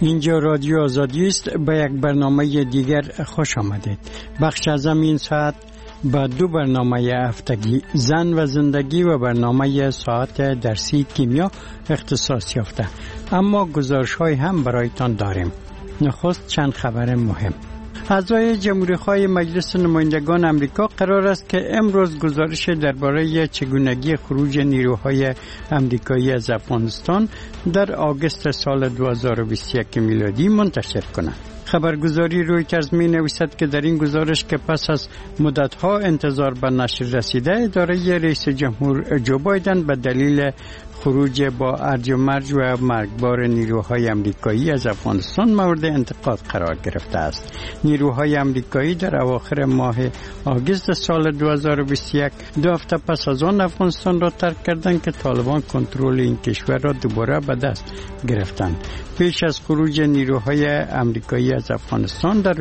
اینجا رادیو آزادی است. به یک برنامه دیگر خوش آمدید. بخش از این ساعت با دو برنامه هفتگی زن و زندگی و برنامه ساعت درسی کیمیا اختصاص یافته، اما گزارش های هم برایتان داریم. نخست چند خبر مهم. اعضای جمهوری‌خواه مجلس نمایندگان آمریکا قرار است که امروز گزارش درباره چگونگی خروج نیروهای آمریکایی از افغانستان در آگوست سال 2021 میلادی منتشر کنند. خبرگزاری رویترز می نویسد که در این گزارش که پس از مدت‌ها انتظار به نشر رسیده، اداره رئیس جمهور جو بایدن به دلیل خروج با ارج و مرج و مرگبار نیروهای آمریکایی از افغانستان مورد انتقاد قرار گرفته است. نیروهای آمریکایی در اواخر ماه آگوست سال 2021 دو هفته پس از آن افغانستان را ترک کردند که طالبان کنترل این کشور را دوباره به دست گرفتند. پیش از خروج نیروهای آمریکایی از افغانستان در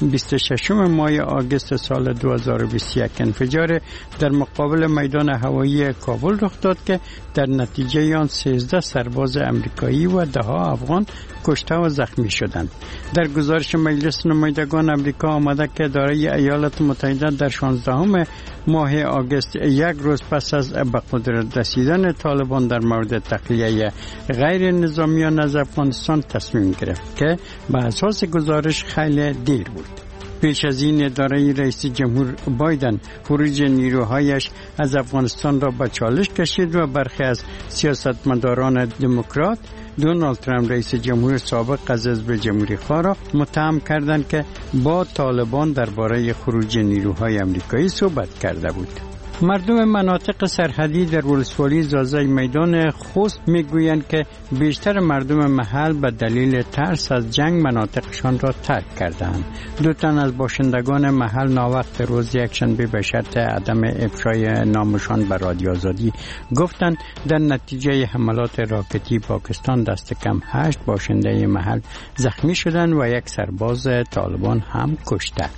26 ماه آگوست سال 2021 انفجار در مقابل میدان هوایی کابل رخ داد که در نتیجه آن 13 سرباز آمریکایی و 10 افغان کشته و زخمی شدند. در گزارش مجلس نمایندگان آمریکا آمده که اداره ایالات متحده در 16 ماه آگوست، یک روز پس از به قدرت رسیدن طالبان در مورد تخلیه غیر نظامیان از افغانستان تصمیم گرفت که به اساس گزارش خیلی دیر بود. پیش از این اداره رئیس جمهور بایدن خروج نیروهایش از افغانستان را به چالش کشید و برخی از سیاستمداران دموکرات دونالد ترامپ رئیس جمهور سابق از حزب جمهوری‌خواه را متهم کردند که با طالبان درباره خروج نیروهای آمریکایی صحبت کرده بود. مردم مناطق سرحدی در ولسوالی زازای میدان خوست میگویند که بیشتر مردم محل به دلیل ترس از جنگ مناطقشان را ترک کردند. 2 تن از باشندگان محل ناوقت روز یکشنبه به شرط عدم افشای نامشان به رادیو آزادی گفتند در نتیجه حملات راکتی پاکستان دست کم 8 باشنده محل زخمی شدند و 1 سرباز طالبان هم کشته.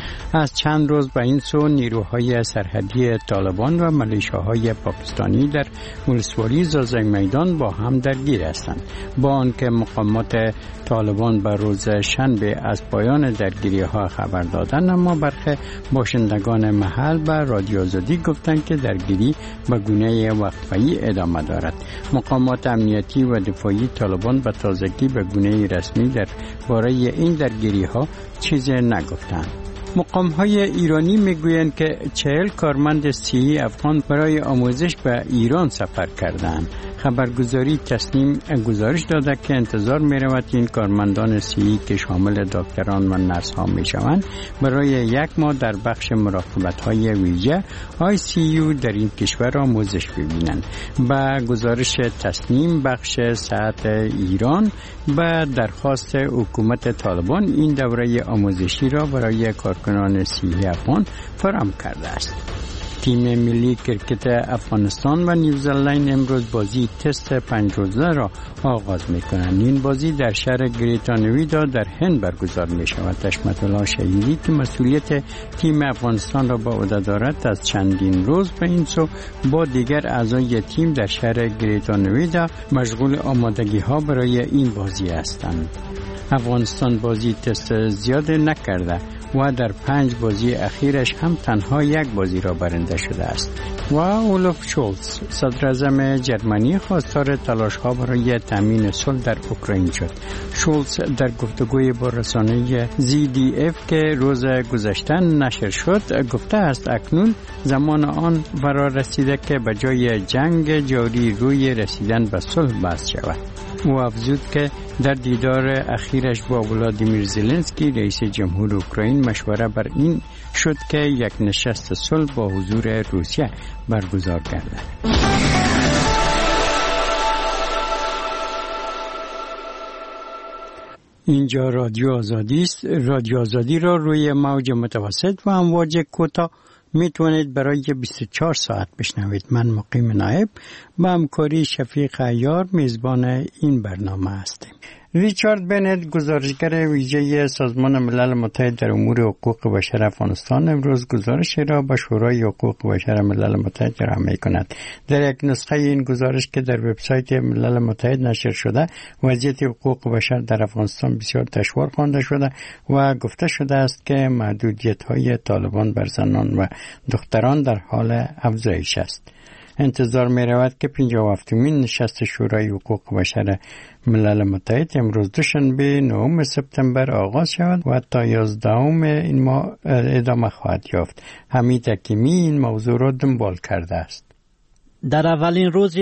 از چند روز به این سو نیروهای سرحدی طالبان و ملیشاهای پاکستانی در ولسوالی زازای میدان با هم درگیر هستند. با آنکه مقامات طالبان به روز شنبه از پایان درگیری ها خبر دادند، اما برخی باشندگان محل به رادیو آزادی گفتند که درگیری به گونه وقفه‌ای ادامه دارد. مقامات امنیتی و دفاعی طالبان به تازگی به گونه رسمی درباره این درگیری ها چیزی نگفتند. مقام‌های ایرانی میگویند که 40 کارمند سی‌ای افغان برای آموزش به ایران سفر کردند. خبرگزاری تسنیم گزارش داده که انتظار می‌رود این کارمندان سی‌ای که شامل دکتران و نرس‌ها می‌شوند برای 1 ماه در بخش مراقبت‌های ویژه ICU در این کشور آموزش ببینند. با گزارش تسنیم بخش صحت ایران به درخواست حکومت طالبان این دوره آموزشی را برای کارکنان سی‌ای افغان فراهم کرده است. تیم ملی کرکت افغانستان و نیوزلند امروز بازی تست 5 روزه را آغاز می‌کنند. این بازی در شهر گریتا نویدا در هند برگزار می‌شود. حشمت الله شهیدی که مسئولیت تیم افغانستان را به عهده دارد از چندین روز به این سو با دیگر اعضای تیم در شهر گریتا نویدا مشغول آمادگی‌ها برای این بازی هستند. افغانستان بازی تست زیاد نکرده و در 5 بازی اخیرش هم تنها 1 بازی را برنده شده است. و اولف شولز صدر اعظم جرمنی خواستار تلاش‌ها برای تامین صلح در اوکراین شد. شولز در گفتگوی با رسانه ZDF که روز گذشته نشر شد گفته است اکنون زمان آن فرا رسیده که به جای جنگ جاری روی رسیدن به صلح بحث شود. او افزود که در دیدار اخیرش با ولادیمیر زلنسکی رئیس جمهور اوکراین مشوره بر این شد که یک نشست صلح با حضور روسیه برگزار گردد. اینجا رادیو آزادی است. رادیو آزادی را روی موج متوسط و امواج کوتاه میتونید برای 24 ساعت بشنوید. من مقیم نایب با همکاری شفیق عیار میزبان این برنامه هستم. ریچارد بنت، گزارشگر ویژه سازمان ملل متحد در امور حقوق بشر افغانستان، امروز گزارشی را به شورای حقوق بشر ملل متحد ارائه می‌کند. در یک نسخه این گزارش که در وبسایت ملل متحد نشر شده، وضعیت حقوق بشر در افغانستان بسیار دشوار خوانده شده و گفته شده است که محدودیت‌های طالبان بر زنان و دختران در حال افزایش است. انتظار می رود که 57مین نشست شورای حقوق بشر ملل متحد امروز دوشنبه 9 سپتامبر آغاز شود و تا 11 این ماه ادامه خواهد یافت. حمید حکیمی این موضوع را دنبال کرده است. در اولین روز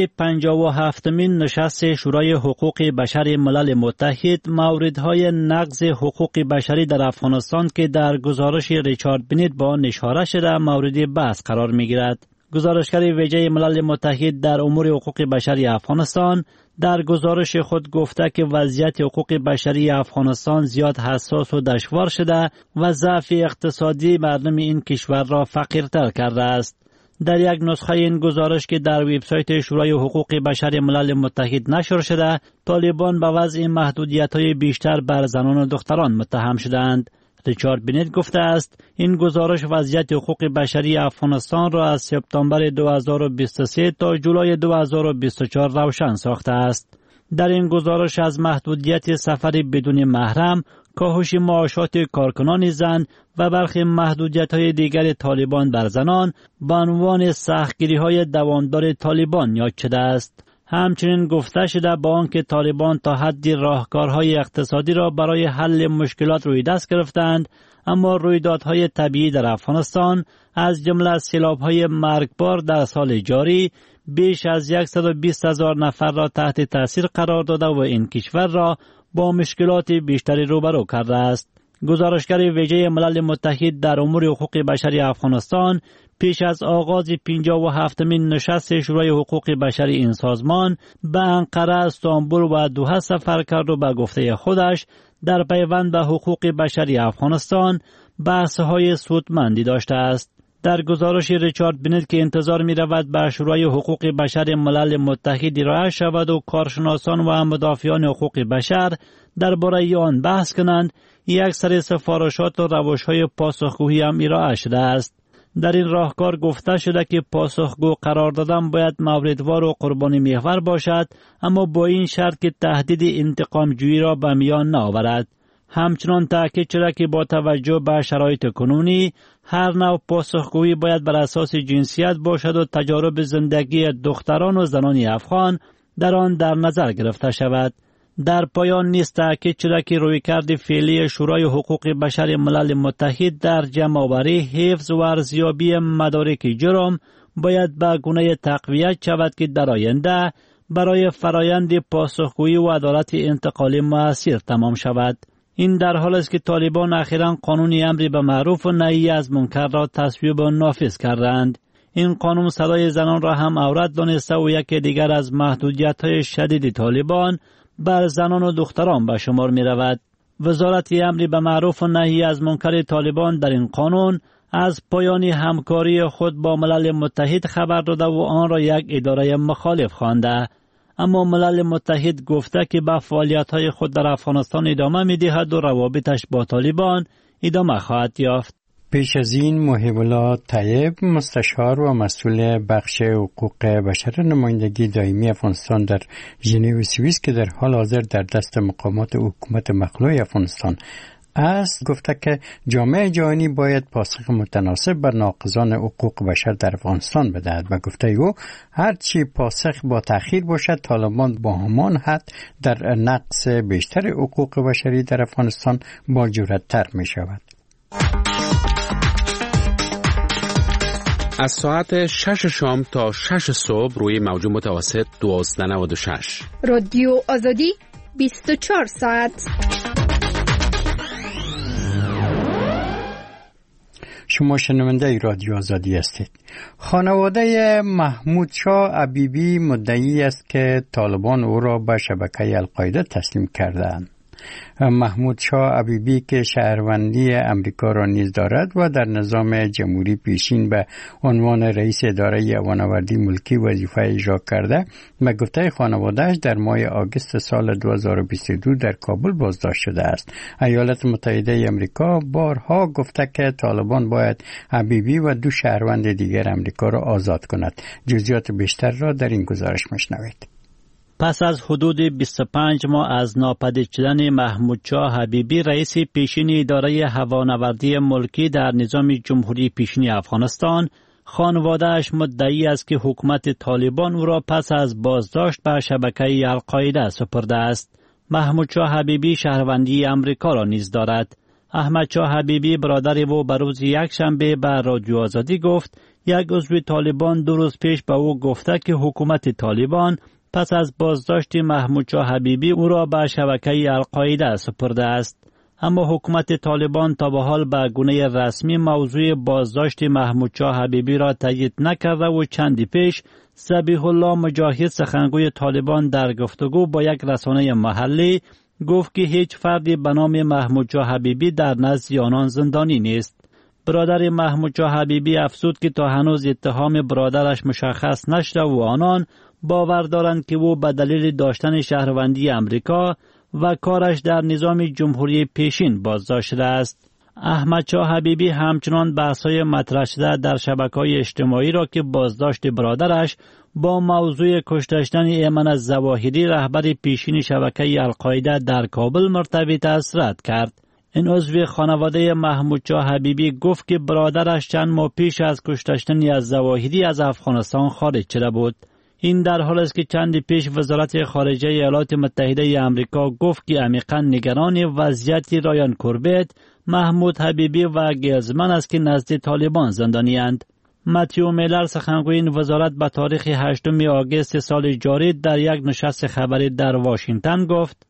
57مین نشست شورای حقوق بشر ملل متحد، موردهای نقض حقوق بشری در افغانستان که در گزارش ریچارد بنت با آن اشاره شده مورد بحث قرار می گیرد. گزارشگر ویژه ملل متحد در امور حقوق بشری افغانستان در گزارش خود گفته که وضعیت حقوق بشری افغانستان زیاد حساس و دشوار شده و ضعف اقتصادی مردم این کشور را فقیرتر کرده است. در یک نسخه این گزارش که در وبسایت شورای حقوق بشر ملل متحد نشر شده، طالبان به وضع محدودیت‌های بیشتر بر زنان و دختران متهم شدند. ریچارد بنت گفته است این گزارش وضعیت حقوق بشری افغانستان را از سپتامبر 2023 تا جولای 2024 روشن ساخته است. در این گزارش از محدودیت سفر بدون محرم، کاهش معاشات کارکنان زن و برخی محدودیت‌های دیگر طالبان بر زنان به عنوان سختگیری‌های دوامدار طالبان یاد شده است. همچنین گفته شده با آنکه طالبان تا حدی راهکارهای اقتصادی را برای حل مشکلات روی دست گرفتند، اما رویدادهای طبیعی در افغانستان از جمله سیلاب‌های مرگبار در سال جاری بیش از 120,000 نفر را تحت تاثیر قرار داده و این کشور را با مشکلات بیشتری روبرو کرده است. گزارشگر ویژه ملل متحد در امور حقوق بشری افغانستان پیش از آغاز 57مین نشست شورای حقوق بشری این سازمان به انقره، استانبول و دوحه سفر کرد و به گفته خودش در پیوند به حقوق بشری افغانستان بحث‌های سودمندی داشته است. در گزارش ریچارد بنت که انتظار می رود به شورای حقوق بشر ملل متحد ارائه شود و کارشناسان و مدافعان حقوق بشر درباره آن بحث کنند، یک سری سفارشات و روش‌های پاسخگویی هم ارائه شده است. در این راهکار گفته شده که پاسخگو قرار دادن باید موردوار و قربانی محور باشد، اما با این شرط که تهدید انتقام جویی را به میان نآورد. همچنان تاکید شده که با توجه به شرایط کنونی هر نوع پاسخگویی باید بر اساس جنسیت باشد و تجارب زندگی دختران و زنان افغان در آن در نظر گرفته شود. در پایان نیز تاکید شده که رویکرد فعلی شورای حقوق بشر ملل متحد در جمع‌آوری، حفظ و ارزیابی مدارک جرم باید به گونه تقویت شود که در آینده برای فرایند پاسخگویی و عدالت انتقالی مؤثر تمام شود. این در حال است که طالبان اخیراً قانون امر به معروف و نهی از منکر را تصویب و نافذ کردند. این قانون صدای زنان را هم عورت دانسته و یکی دیگر از محدودیت‌های شدید طالبان بر زنان و دختران به شمار می رود. وزارت امر به معروف و نهی از منکر طالبان در این قانون از پایان همکاری خود با ملل متحد خبر داده و آن را یک اداره مخالف خوانده. اما ملل متحد گفته که به فعالیت‌های خود در افغانستان ادامه می‌دهد و روابطش با طالبان ادامه خواهد یافت. پیش از این محب الله طیب، مستشار و مسئول بخش حقوق بشر نمایندگی دائمی افغانستان در ژنو سوئیس که در حال حاضر در دست مقامات حکومت مخلوع افغانستان است، گفته که جامعه جهانی باید پاسخ متناسب بر ناقضان حقوق بشر در افغانستان بدهد و گفته او هرچی پاسخ با تأخیر باشد، طالبان با همان حد در نقض بیشتر حقوق بشری در افغانستان با جرأت‌تر می شود. از ساعت 6 شام تا 6 صبح روی موج متوسط 1296 رادیو آزادی 24 ساعت. شما شنونده رادیو آزادی هستید. خانواده محمود شاه عبیبی مدعی است که طالبان او را به شبکه القاعده تسلیم کردند. محمود شاه حبیبی که شهروندی امریکا را نیز دارد و در نظام جمهوری پیشین به عنوان رئیس اداره هوانوردی ملکی وظیفه اجرا کرده، به گفته خانواده‌اش در ماه آگوست سال 2022 در کابل بازداشت شده است. ایالات متحده امریکا بارها گفته که طالبان باید حبیبی و 2 شهروند دیگر امریکا را آزاد کند. جزئیات بیشتر را در این گزارش میشنوید. پس از حدود 25 ماه از ناپدید شدن محمود شاه حبیبی، رئیس پیشین اداره هوانوردی ملکی در نظام جمهوری پیشین افغانستان، خانواده‌اش مدعی است که حکومت طالبان او را پس از بازداشت به شبکه القاعده سپرده است. محمود شاه حبیبی شهروندی امریکا را نیز دارد. احمد شاه حبیبی برادر او به روز یکشنبه به رادیو آزادی گفت یک عضو طالبان 2 روز پیش به او گفته که حکومت طالبان پس از بازداشت محمود شاه حبیبی او را به شبکه القاعده سپرده است. اما حکومت طالبان تا به حال به گونه رسمی موضوع بازداشت محمود شاه حبیبی را تایید نکرده و چندی پیش ذبیح الله مجاهد سخنگوی طالبان در گفتگو با یک رسانه محلی گفت که هیچ فردی به نام محمود شاه حبیبی در نزد آنان زندانی نیست. برادر محمود شاه حبیبی افزود که تا هنوز اتهام برادرش مشخص نشده و آنان باور دارند که او به دلیل داشتن شهروندی امریکا و کارش در نظام جمهوری پیشین بازداشت شده است. احمد شاه حبیبی همچنان بحث‌های مطرح شده در شبکه‌های اجتماعی را که بازداشت برادرش با موضوع کشته شدن ایمن الظواهری رهبر پیشین شبکه القاعده در کابل مرتبط است رد کرد. این عضو خانواده محمود شاه حبیبی گفت که برادرش چند ماه پیش از کشته شدن الظواهری از افغانستان خارج شده بود. این در حال است که چند پیش وزارت خارجه ایالات متحده آمریکا گفت که عمیقاً نگران وضعیت رایان کوربت، محمود حبیبی و گیلزمن است که نزد طالبان زندانی اند. متیو میلر سخنگوی این وزارت به تاریخ 8 آگوست سال جاری در یک نشست خبری در واشنگتن گفت: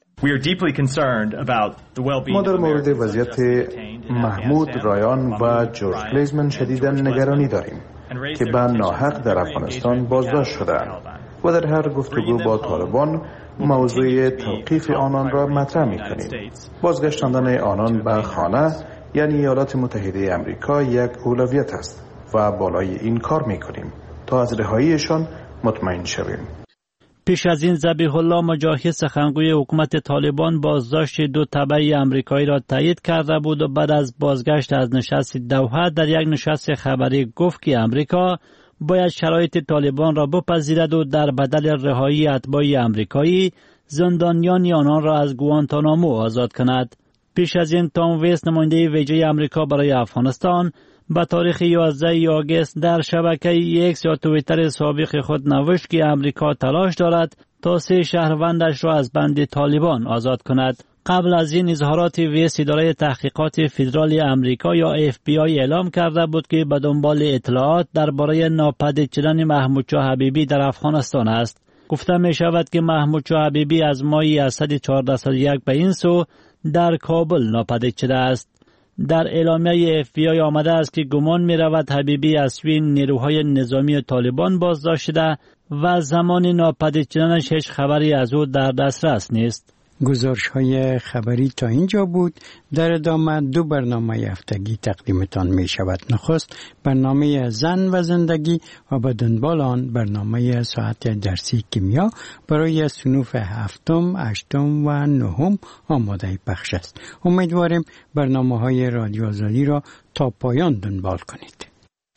ما در مورد وضعیت محمود رایان و جورج گلیزمن شدیداً نگرانی داریم که به ناحق در افغانستان بازداشت شدند و در هر گفتگو با طالبان موضوع توقیف آنان را مطرح می‌کنیم. بازگشتاندن آنان به خانه یعنی ایالات متحده آمریکا یک اولویت است و بالای این کار می‌کنیم تا از رهاییشان مطمئن شویم. پیش از این ذبیح الله مجاهد سخنگوی حکومت طالبان بازداشت 2 تبع آمریکایی را تایید کرده بود و بعد از بازگشت از نشست دوحه در یک نشست خبری گفت که آمریکا باید شرایط طالبان را بپذیرد و در بدل رهایی اتباع آمریکایی زندانیان آنان را از گوانتانامو آزاد کند. پیش از این تام ویست نماینده ویژه آمریکا برای افغانستان به تاریخ 11 آگوست در شبکه ایکس یا توییتر سابق خود نوشت که امریکا تلاش دارد تا 3 شهروندش را از بند طالبان آزاد کند. قبل از این اظهارات ویست اداره تحقیقات فدرال امریکا یا FBI اعلام کرده بود که به دنبال اطلاعات درباره ناپدید شدن محمود شاه حبیبی در افغانستان است. گفته می شود که محمود شاه حبیبی از ماه اسد 1401 به این سو در کابل ناپدید شده است. در اعلامیه FBI آمده است که گمان می رود حبیبی از سوی نیروهای نظامی طالبان بازداشت شده و زمان ناپدید شدنش هیچ خبری از او در دسترس نیست. گزارش های خبری تا اینجا بود. در ادامه 2 برنامه هفتگی تقدیمتان می شود. نخست برنامه زن و زندگی و به دنبال آن برنامه ساعت درسی کیمیا برای صنوف 7، 8 و 9 آماده پخش است. امیدواریم برنامه های رادیو آزادی را تا پایان دنبال کنید.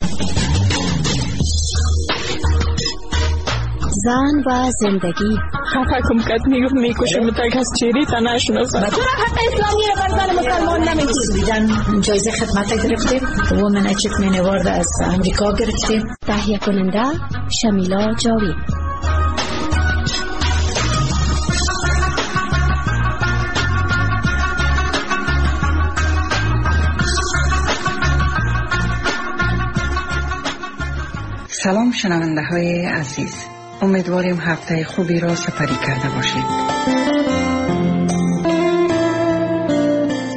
زن و زندگی حکم کرد میکشه متک از چیری تا نشناسم. تو را حق اسلامی را بر زن مسلمان نمیدید. جایزه خدمت گرفتیم. وومن اچیومنت اوارد از امریکا گرفتیم. تهیه کننده شمیلا جاوید. سلام شنونده های عزیز، امیدواریم هفته خوبی را سپری کرده باشید.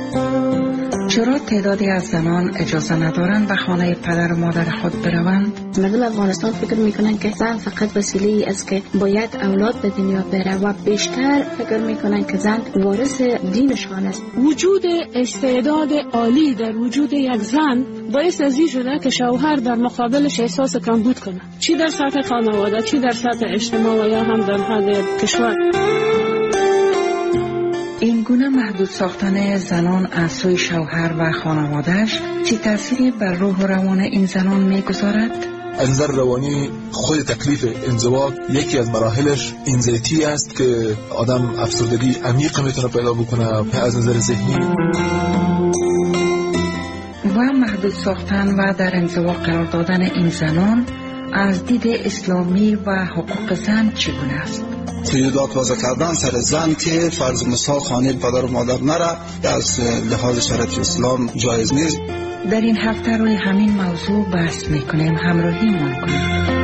چرا تعدادی از زنان اجازه ندارند به خانه پدر و مادر خود بروند؟ مردم افغانستان فکر میکنن که زن فقط وسیله است که باید اولاد به دنیا بره و بیشتر فکر میکنن که زن وارث دینشان است. وجود استعداد عالی در وجود یک زن باعث از این شده که شوهر در مقابلش احساس کمبود کنه، چی در سطح خانواده، چی در سطح اجتماع و یا هم در حد کشور. این گونه محدود ساختن زنان از سوی شوهر و خانوادهش چی تأثیری بر روح و روان این زنان میگذارد؟ از نظر روانی خود تکلیف انزواج یکی از مراحلش انزیتی است که آدم افسردگی عمیق میتونه پیدا بکنه از نظر ذهنی. و محدود ساختن و در انزوا قرار دادن این زنان از دید اسلامی و حقوق زن چگونه است؟ قیودات وضع کردن سر زن که فرض مثال خانه پدر و مادر نره از لحاظ شرعی اسلام جایز نیست. در این هفته روی همین موضوع بحث میکنیم، همراهی ما کنید.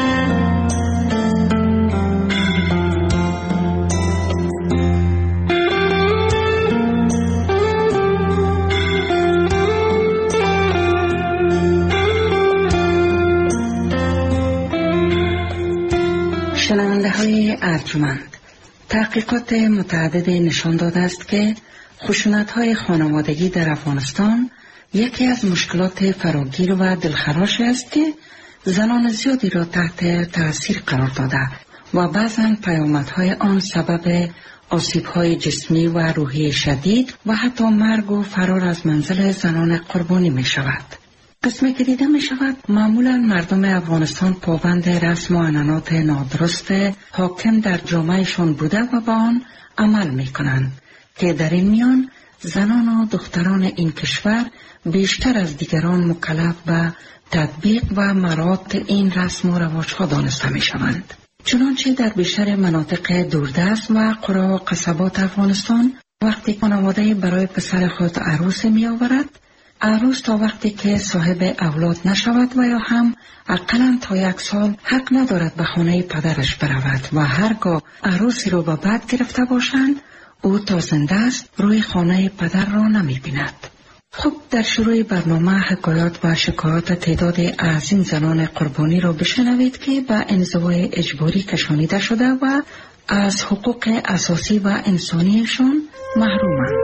شنونده های ارجمند، تحقیقات متعدد نشان داده است که خشونت های خانوادگی در افغانستان یکی از مشکلات فراگیر و دلخراش است که زنان زیادی را تحت تاثیر قرار داده و بعضاً پیامدهای آن سبب آسیب‌های جسمی و روحی شدید و حتی مرگ و فرار از منزل زنان قربانی می شود. قسمی که دیده می شود معمولا مردم افغانستان پابند رسم و عنعنات نادرست حاکم در جامعهشان بوده و با آن عمل می کنند که در این میان زنان و دختران این کشور بیشتر از دیگران مکلف به تطبیق و مراعات این رسم و رواج‌ها دانسته می شوند. چنانچه در بیشتر مناطق دوردست و قرى و قصبات افغانستان وقتی خانواده برای پسر خود عروس می آورد، عروس تا وقتی که صاحب اولاد نشود و یا هم اقلاً تا 1 سال حق ندارد به خانه پدرش برود و هرگاه عروسی رو به بد گرفته باشند او تا زنده است روی خانه پدر را نمی بیند. خب در شروع برنامه حکایات و شکایات تعداد از این زنان قربانی را بشنوید که به انزوای اجباری کشانیده شده و از حقوق اساسی و انسانیشان محرومند.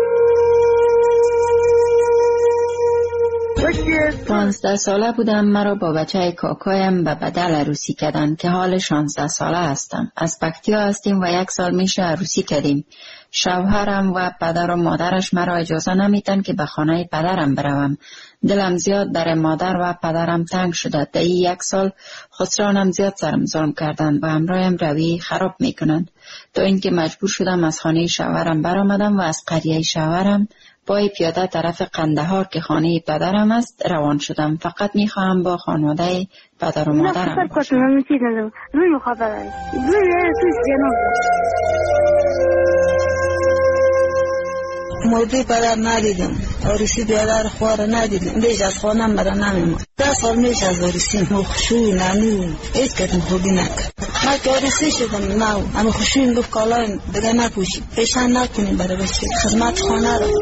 15 ساله بودم، مرا با بچه کاکایم به بدل عروسی کردند که حال 16 ساله هستم. از پکتیا هستیم و 1 سال میشه عروسی کردیم. شوهرم و پدر و مادرش مرا اجازه نمیدن که به خانه پدرم بروم. دلم زیاد در مادر و پدرم تنگ شده. در 1 سال خسرانم زیاد سرم ظلم کردند و همراهم روی خراب میکنند تا اینکه مجبور شدم از خانه شوهرم برآمدم و از قریه شوهرم پای پیاده طرف قندهار که خانه پدرم است روان شدم. فقط میخواهم با خانواده پدر و مادرم باشم. مرده پدر ندیدم، عروسی بیادر خواه را ندیدم، بیش از خانم برا نمیمون. 10 سال میشه از عروسی خوشوی ننو ایت کتم خوبی نکرد. من که عروسی شدم نو اما خوشوی گفت کالایم دیگه نپوشیم، پیشن نکنیم برای بچه خدمت خانه را.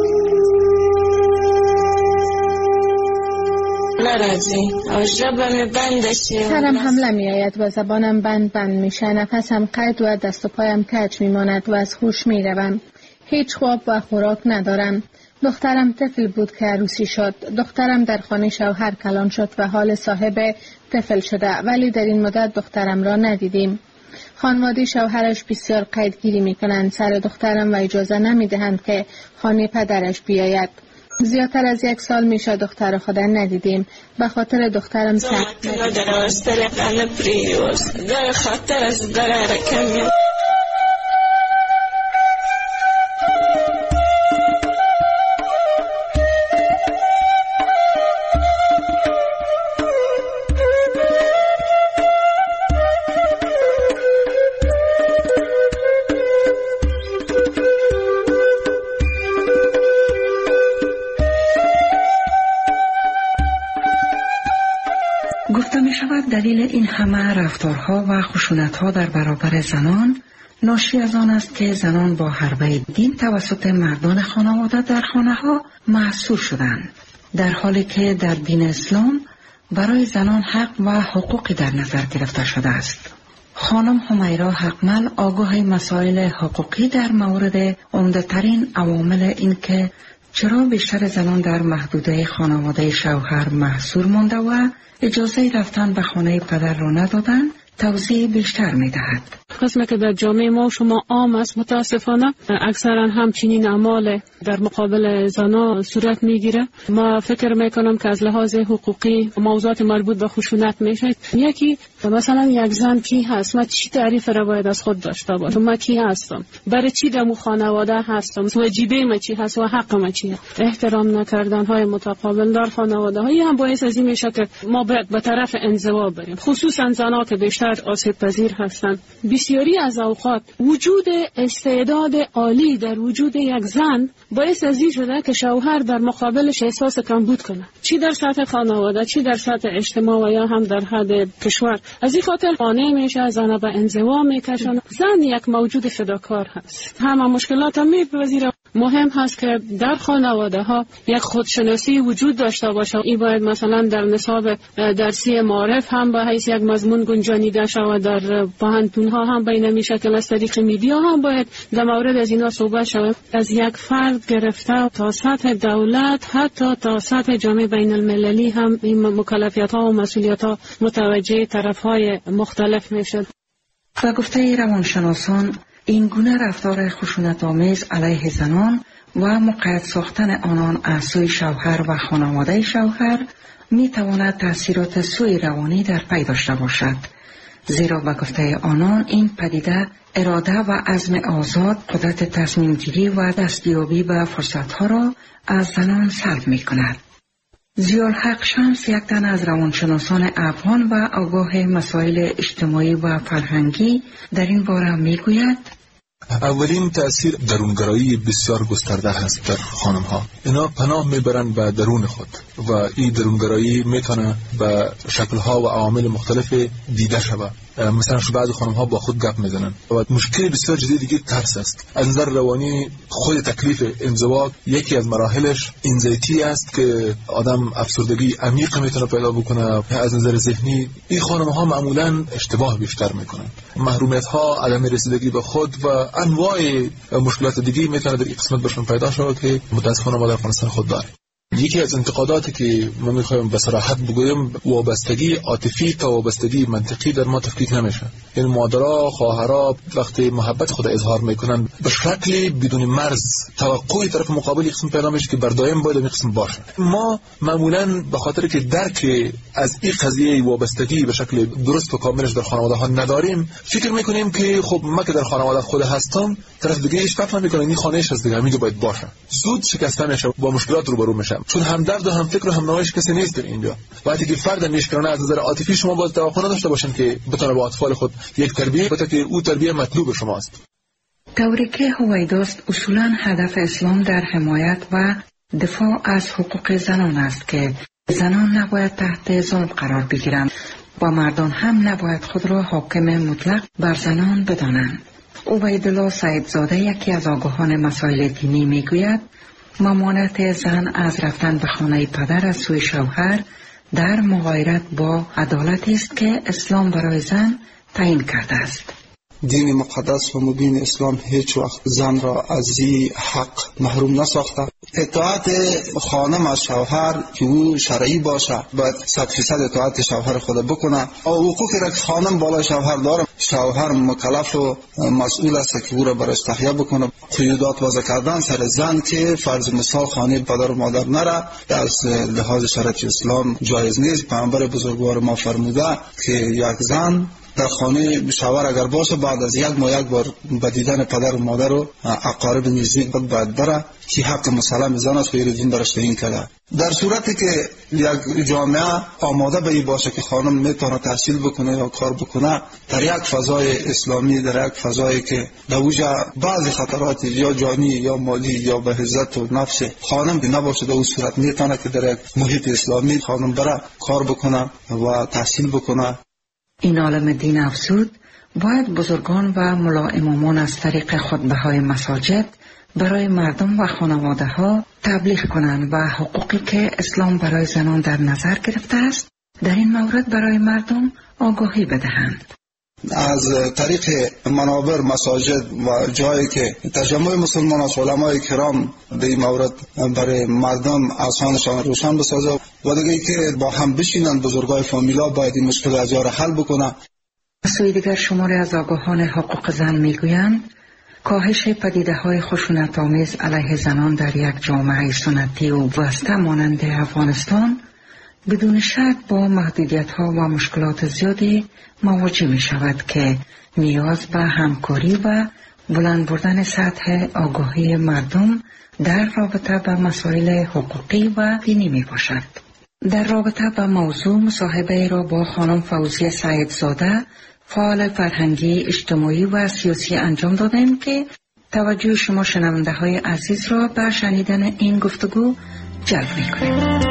سرم حمله می آید و زبانم بند میشه، نفسم قید و دست و پایم کج می ماند و از هوش می روم. هیچ خواب و خوراک ندارم. دخترم طفل بود که عروسی شد. دخترم در خانه شوهر کلان شد و حال صاحب طفل شده، ولی در این مدت دخترم را ندیدیم. خانواده شوهرش بسیار قیدگیری می کنند سر دخترم و اجازه نمی دهند که خانه پدرش بیاید. زیادتر از 1 سال میشه دختر خود ندیدیم. به خاطر دخترم سخت دلیل این همه رفتارها و خشونتها در برابر زنان ناشی از آن است که زنان با حربه دین توسط مردان خانواده در خانه ها محصور شدند، در حالی که در دین اسلام برای زنان حق و حقوقی در نظر گرفته شده است. خانم همیرا حقمل آگاه مسائل حقوقی در مورد عمده‌ترین عوامل این که چرا بیشتر زنان در محدوده خانواده شوهر محصور مانده و اجازه رفتن به خانه پدر را ندادن توضیح بیشتر می دهد. قسمی که در جامعه ما شما عام است متاسفانه اکثرا همچنین اعمال در مقابل زنان صورت میگیره. ما فکر میکنم که از لحاظ حقوقی موضوعات مربوط به خشونت میشه. یکی مثلا یک زن کی هست، من چی تعریف را باید از خود داشته باشم، من کی هستم، برای چی در خانواده هستم، واجبه من چی هست و حق من چیه. احترام نکردن های متقابل در خانواده های هم باعث از این میشه که ما به طرف انزوا بریم، خصوصا زنان که بیشتر آسیب پذیر هستند. بسیاری از اوقات وجود استعداد عالی در وجود یک زن باعث از این شده که شوهر در مقابلش احساس کمبود کنه، چی در سطح خانواده، چی در سطح اجتماع و یا هم در حد کشور. از این خاطر قانع میشه، زن به انزوا میکشونه. زن یک موجود فداکار هست، همه مشکلات هم میپذیره. مهم هست که در خانواده ها یک خودشناسی وجود داشته باشه. این باید مثلا در نصاب درسی معارف هم به حیث یک مضمون گنجانیده شود، در پوهنتون ها هم بین می شکل از طریق میدیا هم باید در مورد از اینا صحبت شود. از یک فرد گرفته تا سطح دولت حتی تا سطح جامعه بین المللی هم این مکلفیت ها و مسئولیت ها متوجه طرف های مختلف می شد. و گفته روانشناسان این گونه رفتار خشونت‌آمیز علیه زنان و مقید ساختن آنان از سوی شوهر و خانواده شوهر می تواند تأثیرات سوء روانی در پی داشته باشد، زیرا به گفته آنان این پدیده اراده و عزم آزاد، قدرت تصمیم گیری و دستیابی به فرصت‌ها را از زنان سلب می کند. ضیاءالحق شمس یک تن از روانشناسان افغان و آگاه مسائل اجتماعی و فرهنگی در این باره می گوید اولین تأثیر درونگرایی بسیار گسترده هست در خانم ها. اینا پناه میبرن به درون خود و این درونگرایی میتونه به شکل ها و عوامل مختلف دیده شود. مثلا بعضی خانم ها با خود گپ میزنن و مشکل بسیار جدی دیگه ترس است. از نظر روانی خود تکلیف انزوا یکی از مراحلش انزایتی است که آدم افسردگی عمیق میتونه پیدا بکنه. از نظر ذهنی این خانم ها معمولا اشتباه بیشتر میکنن، محرومیت ها، عدم رسیدگی به خود و انواع مشکلات دیگه میتونه در این قسمت بهشون پیدا شود که متاسفانه ما در افغانستان خود داریم. یکی از انتقاداتی که ما میخوایم به صراحت بگویم، وابستگی عاطفی تا وابستگی منطقی در ما تفکیک نمیشه. یعنی مادرها، خواهرها وقتی محبت خود اظهار میکنن به شکلی بدون مرز توقعی طرف مقابل قسم پیدا میشه که بر دائم باید این قسم باشه. ما معمولا به خاطر که درک از این قضیه وابستگی به شکل درست و کاملش در خانواده ها نداریم، فکر میکنیم که خب ما که در خانواده خود هستم، طرف دیگه هیچ فکر نمیکنه این خانه‌اش از دیگه همینجا باید باشه. زود شکسته میشه، با مشکلات روبرو میشه، چون همدرد و همفکر و همنوایش کسی نیست در اینجا. وقتی که فرد نیشکرانه از نظر عاطفی شما باید توقع نداشته باشین که بتونه با اطفال خود یک تربیت بده که او تربیت مطلوب شماست. طوری که هویداست اصولاً هدف اسلام در حمایت و دفاع از حقوق زنان است که زنان نباید تحت ظلم قرار بگیرند و مردان هم نباید خود را حاکم مطلق بر زنان بدانند. عبیدالله سعیدزاده یکی از آگاهان مسائل دینی میگوید ممانعت زن از رفتن به خانه پدر از سوی شوهر در مغایرت با عدالتی است که اسلام برای زن تعیین کرده است. دین مقدس و مبین اسلام هیچ وقت زن را از این حق محروم نساخته. اطاعت خانم از شوهر که او شرعی باشه باید 100% اطاعت شوهر خود بکنه. حقوقی را که خانم بالای شوهر داره، شوهر مکلف و مسئول است که او را برش تحیه بکنه. قیودات وضع کردن سر زن که فرض مثال خانه پدر و مادر نره از لحاظ شرعی اسلام جایز نیست. پیامبر بزرگوار ما فرموده که یک زن در خانه شوهر اگر باشه بعد از یک بار به دیدن پدر و مادر و اقارب نزدیک خود باید بره که حق مسلم زن است و دین برش تعیین کرده. در صورتی که یک جامعه آماده به این باشه که خانم میتونه تحصیل بکنه یا کار بکنه در یک فضای اسلامی، در یک فضایی که در اوجا بعضی خطرات یا جانی یا مالی یا به عزت و نفس خانم نباشه، در اون صورت میتونه که در یک محیط اسلامی خانم بره کار بکنه و تحصیل بکنه. این عالم دین افزود باید بزرگان و ملا امامان از طریق خطبه‌های مساجد برای مردم و خانواده ها تبلیغ کنند و حقوقی که اسلام برای زنان در نظر گرفته است در این مورد برای مردم آگاهی بدهند. از طریق منابر، مساجد و جایی که تجمع مسلمان است، علمای کرام در این مورد برای مردم آسانشان روشن بسازه و دیگه که با هم بشینن بزرگای فامیلا باید این مشکل از یار حل بکنه. سوی دیگر شماری از آگاهان حقوق زن میگویند کاهش پدیده‌های خشونت‌آمیز علیه زنان در یک جامعه سنتی و وسطه مانند افغانستان بدون شک با محدودیت‌ها و مشکلات زیادی مواجه می شود که نیاز به همکاری و بلند بردن سطح آگاهی مردم در رابطه با مسائل حقوقی و دینی می باشد. در رابطه با موضوع مصاحبه را با خانم فوزیه سعیدزاده فعال فرهنگی، اجتماعی و سیاسی انجام دادیم که توجه شما شنونده های عزیز را به شنیدن این گفتگو جلب می کنیم.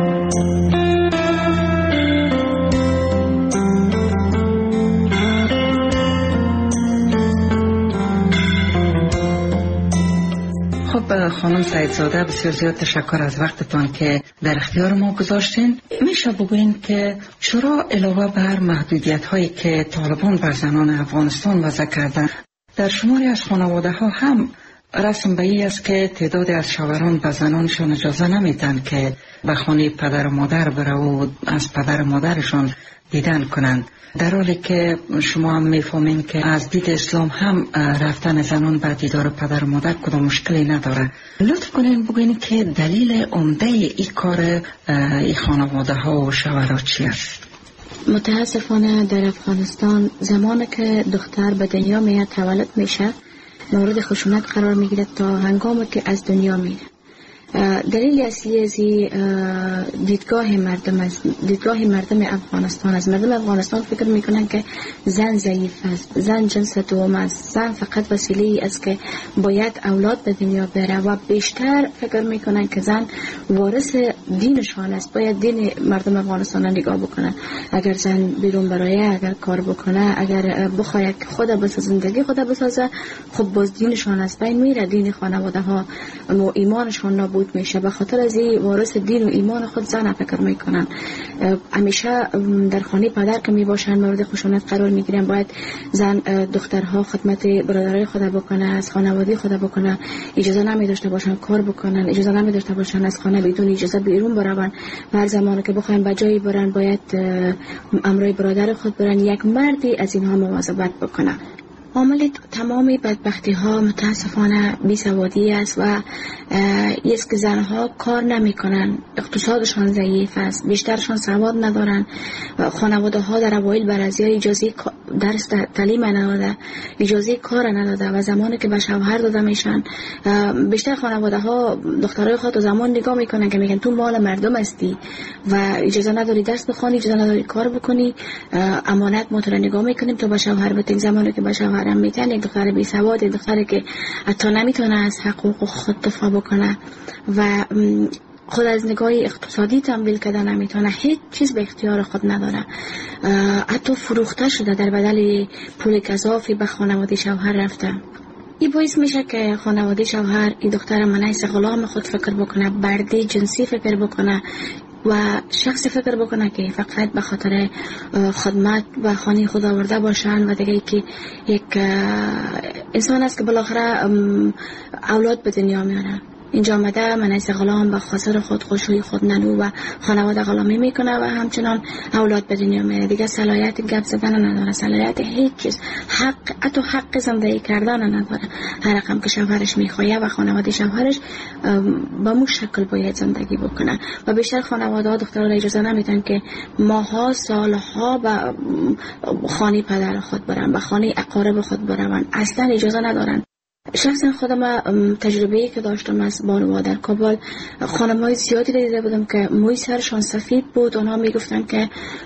خب خانم سعیدزاده، بسیار زیاد تشکر از وقتتان که در اختیار ما گذاشتین. میشه بگوین که چرا علاوه بر محدودیت هایی که طالبان بر زنان افغانستان وضع کردن، در شماری از خانواده ها هم رسم به این است که تعدادی از شوهران به زنانشان اجازه نمیدن که به خانه پدر و مادر بره و از پدر و مادرشان دیدن کنند، در حالی که شما هم میفهمین که از دید اسلام هم رفتن زنان به دیدار پدر و مادر کدام مشکلی نداره. لطف کنین بگوین که دلیل عمده این کار این خانواده ها و شوهرها چی است؟ متاسفانه در افغانستان زمانی که دختر به دنیا میاد، تولد میشه، مورد خشونت قرار میگیره تا هنگامی که از دنیا میره. دلیل اصلی از دیدگاه مردم افغانستان است. مردم افغانستان فکر میکنن که زن ضعیف است، زن جنس دوم است، زن فقط وسیله است که باید اولاد به دنیا بره و بیشتر فکر میکنن که زن وارث دینشان است، باید دین مردم افغانستان را نگاه بکنن. اگر زن بیرون برایه، اگر کار بکنه، اگر بخواد خود بسازه، زندگی خود بسازه، خب باز دینشان است بین میره، دین خانواده ها و ایمانشان نابود میشه. به خاطر از این وارث دین و ایمان خود زن فکر میکنن. همیشه در خانه پدر که میباشن مورد خشونت قرار میگیرن. باید زن دخترها خدمت برادرای خود بکنه، از خانواده خود بکنه، اجازه نمیداشته باشن کار بکنن، اجازه نمیداشته باشن از خانه بدون اجازه بیرون برون. هر زمانی که بخواین به جایی برن باید امرای برادر خود برن. یک مردی از اینها مواظبت بکنه. عامل تمامی بدبختی ها متاسفانه بیسوادی است و است که زنها کار نمی کنن، اقتصادشان ضعیف است، بیشترشان سواد ندارن و خانواده ها در اوایل برازی اجازه درس تعلیم نداده، اجازه کار نداده و زمانی که به شوهر داده میشن، بیشتر خانواده ها دخترای خود رو زمان نگاه میکنن که میگن تو مال مردم هستی و اجازه نداری درس بخونی، اجازه نداری کار بکنی، امانت ما تو رو نگاه میکنیم تو به شوهر بتین. زمانی که به شوهرم میتن، یک دختر بی سواد، یک دختری که حتی نمیتونه از حقوق خود دفاع بکنه و خود از نگاه اقتصادی تنبیل کردن نمیتونه، هیچ چیز به اختیار خود نداره، حتی فروخته شده در بدل پول گزافی به خانواده شوهر رفته. این باعث میشه که خانواده شوهر این دختر منعیس غلام خود فکر بکنه، بردی جنسی فکر بکنه و شخص فکر بکنه که فقط به خاطر خدمت و خانه خود آورده باشن و دیگه که یک انسان است که بالاخره اولاد به دنیا میاره. اینجا آمده منعیس غلام به خاطر خود خوشوی خود ننو و خانواده غلامی میکنه و همچنان اولاد به دنیا میاره. دیگه صلاحیت گپ زدن نداره، صلاحیت هیچ چیز، حتی حق زندگی کردن نداره. هر رقم که شوهرش میخواه و خانواده شوهرش با مو شکل باید زندگی بکنه و بیشتر خانواده ها دخترها را اجازه نمیدن که ماها سالها به خانه پدر خود برن، به خانه اقارب خود برن، اصلا اجازه ندارن. شخصا خودم تجربه‌ای که داشتم از بانوها در کابل، خانم‌های زیادی دیده بودم که موی سرشان سفید بود. آنها میگفتن که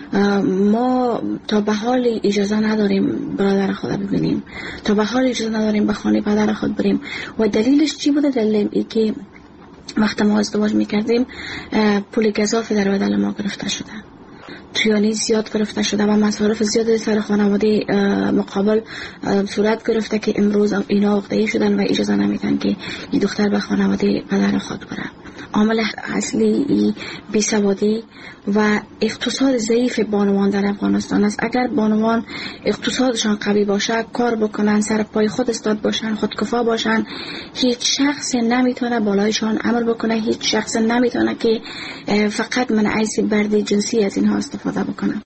ما تا به حال اجازه نداریم برادر خود ببینیم، تا به حال اجازه نداریم به خانه پدر خود بریم. و دلیلش چی بوده؟ دلیل ای که وقت ما ازدواج میکردیم پول گزافی در بدل ما گرفته شده، تویانی زیاد گرفته شده و مصارف زیاد سر خانواده مقابل صورت گرفته که امروز اینا عقده‌ای شدن و اجازه نمیدن که این دختر به خانواده پدر خود بره. عامل اصلی بیسوادی و اقتصاد ضعیف بانوان در افغانستان است. اگر بانوان اقتصادشان قوی باشه، کار بکنن، سر پای خود استاد باشن، خودکفا باشن، هیچ شخص نمیتونه بالایشان امر بکنه، هیچ شخص نمیتونه که فقط من عیسی بردی جنسی از اینها استفاده بکنه.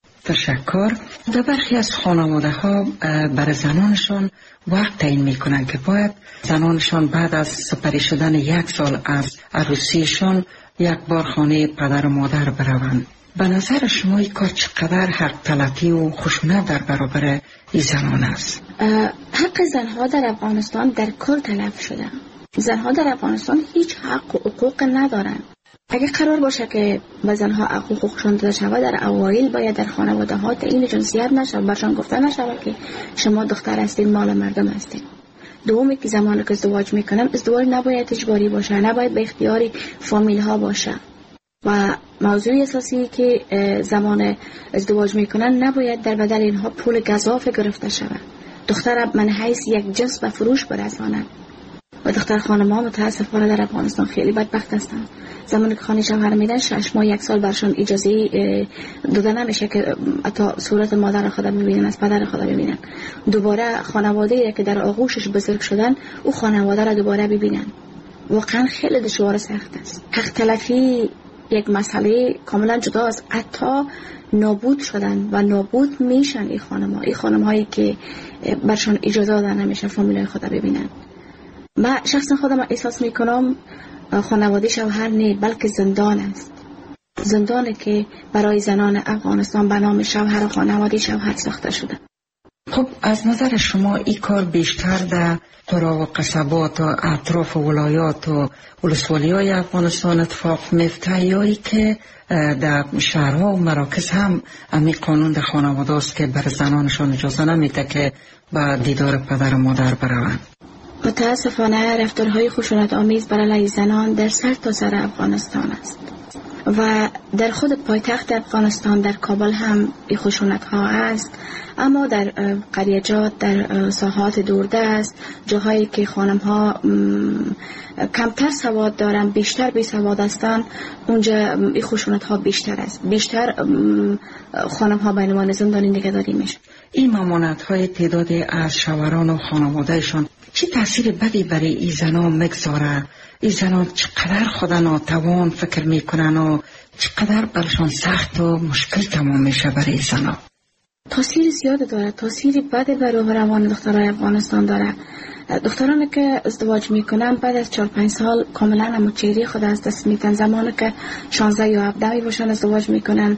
تشکر. در برخی از خانواده ها برای زنانشان وقت تعیین میکنن که باید زنانشان بعد از سپری شدن 1 سال از عروسیشان یک بار خانه پدر و مادر بروند. به نظر شما این کار چقدر حق تلفی و خشونت در برابر این زنان است؟ حق زنها در افغانستان در کل تلف شده. زنها در افغانستان هیچ حق و حقوق ندارند. اگه قرار باشه که به زنها حقوقشون داده شود، در اوایل باید در خانواده ها تعیین جنسیت نشود، برشان گفته نشود که شما دختر هستید، مال مردم هستید. دومی که زمانی که ازدواج میکنن، ازدواج نباید اجباری باشه، نباید به اختیار فامیل ها باشه. و موضوع اساسی که زمان ازدواج میکنن نباید در بدل اینها پول گزاف گرفته شود. دختر من حیث یک جنس به فروش برساند. و دختر خانم ها متاسفانه در افغانستان خیلی بدبخت هستند. زمانی که خانه شوهر میدن 6 ماه 1 سال برشان اجازه داده نمیشه که حتی صورت مادر خود ببینن، از پدر خود ببینن. دوباره خانواده که در آغوشش بزرگ شدن، او خانواده را دوباره ببینن. واقعا خیلی دشوار سخت است. حق تلفی یک مسئله کاملا جدا است. حتی نابود شدن و نابود میشن این خانم هایی که برشان اجازه داده نمیشه فامیلای خود ببینن. من شخصا خودم احساس میکنم خانواده شوهر نه، بلکه زندان است. زندانی که برای زنان افغانستان به نام شوهر و خانواده شوهر ساخته شده. خب از نظر شما این کار بیشتر در قرا و قصبات و اطراف ولایات و ولسوالی‌های افغانستان اتفاق میفته، یا ای که در شهرها و مراکز هم همین قانون در خانواده است که بر زنانشان اجازه نمیده که با دیدار پدر و مادر بروند؟ متاسفانه رفتارهای خشونت آمیز بر علیه زنان در سر تا سر افغانستان است و در خود پایتخت افغانستان در کابل هم این خشونت ها است، اما در قریجات، در ساحات دوردست، جاهایی که خانم ها کمتر سواد دارن، بیشتر بی سواد هستن، اونجا این خشونت ها بیشتر است. بیشتر خانم ها به عنوان زندانی نگهداری میشه. این ممانعت های تعدادی از شوهران و خانوادهشان چه تأثیر بدی برای این زنان میگذاره؟ این زنان چقدر خود ناتوان فکر میکنن و چقدر برشان سخت و مشکل تمام میشه برای زنان؟ تاثیر زیاد داره. تاثیر بد بر روان دخترای افغانستان داره. دخترانی که ازدواج میکنن بعد از 4-5 سال کاملا هموچهری خود از دست میدن. زمانی که 16 یا 17 باشن ازدواج میکنن،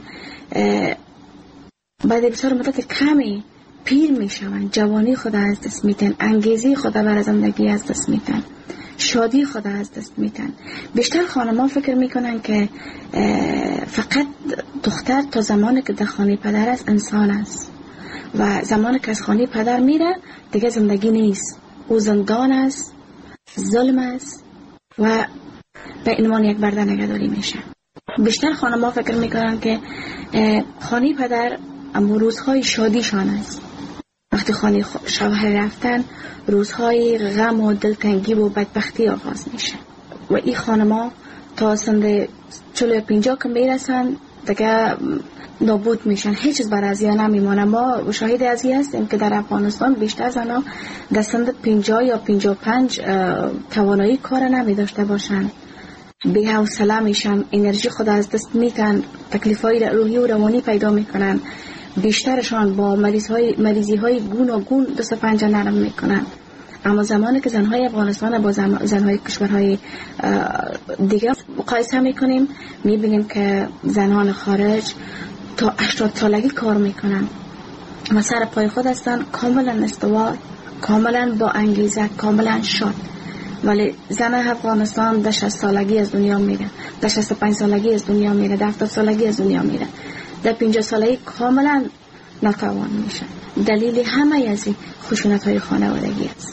بعد بسیار مدت کمی پیر میشون، جوانی خود از دست میدن، انگیزه خود برای زندگی از دست میدن، شادی خود از دست میدن. بیشتر خانم‌ها فکر میکنن که فقط دختر تا زمانی که در خانه پدر است انسان است و زمانی که از خانه پدر میره دیگه زندگی نیست، او زندان است، ظلم است و به عنوان یک برده نگهداری میشه. بیشتر خانم‌ها فکر میکنن که خانه پدر اما روزهای شادیشان است. وقتی خانه شوهر رفتن روزهای غم و دلتنگی و بدبختی آغاز میشه و این خانم‌ها تا سن 40-50 که میرسن دیگه نابود میشن، هیچ چیز برای ازیا نمیمونه. ما شاهد از این هستیم که در افغانستان بیشتر زنها در سن 50 یا 55 توانایی کار نمی داشته باشن، بی حوصله میشن، انرژی خود از دست میدن، تکلیفای روحی و روانی پیدا میکنن. بیشترشان با مریضی های گون و گون دست و پنجه نرم میکنن. اما زمانی که زنهای افغانستان با زنهای کشورهای دیگه مقایسه میکنیم میبینیم که زنان خارج تا 80 سالگی کار میکنن و سر پای خود هستن، کاملا استوار، کاملا با انگیزه، کاملا شاد. ولی زن افغانستان در 60 سالگی از دنیا میره، در 65 سالگی از دنیا میره، در 70 سالگی از دنیا میره، در 50 سالگی کاملا ناتوان میشه. دلیل همه از این خشونت های خانوادگی است.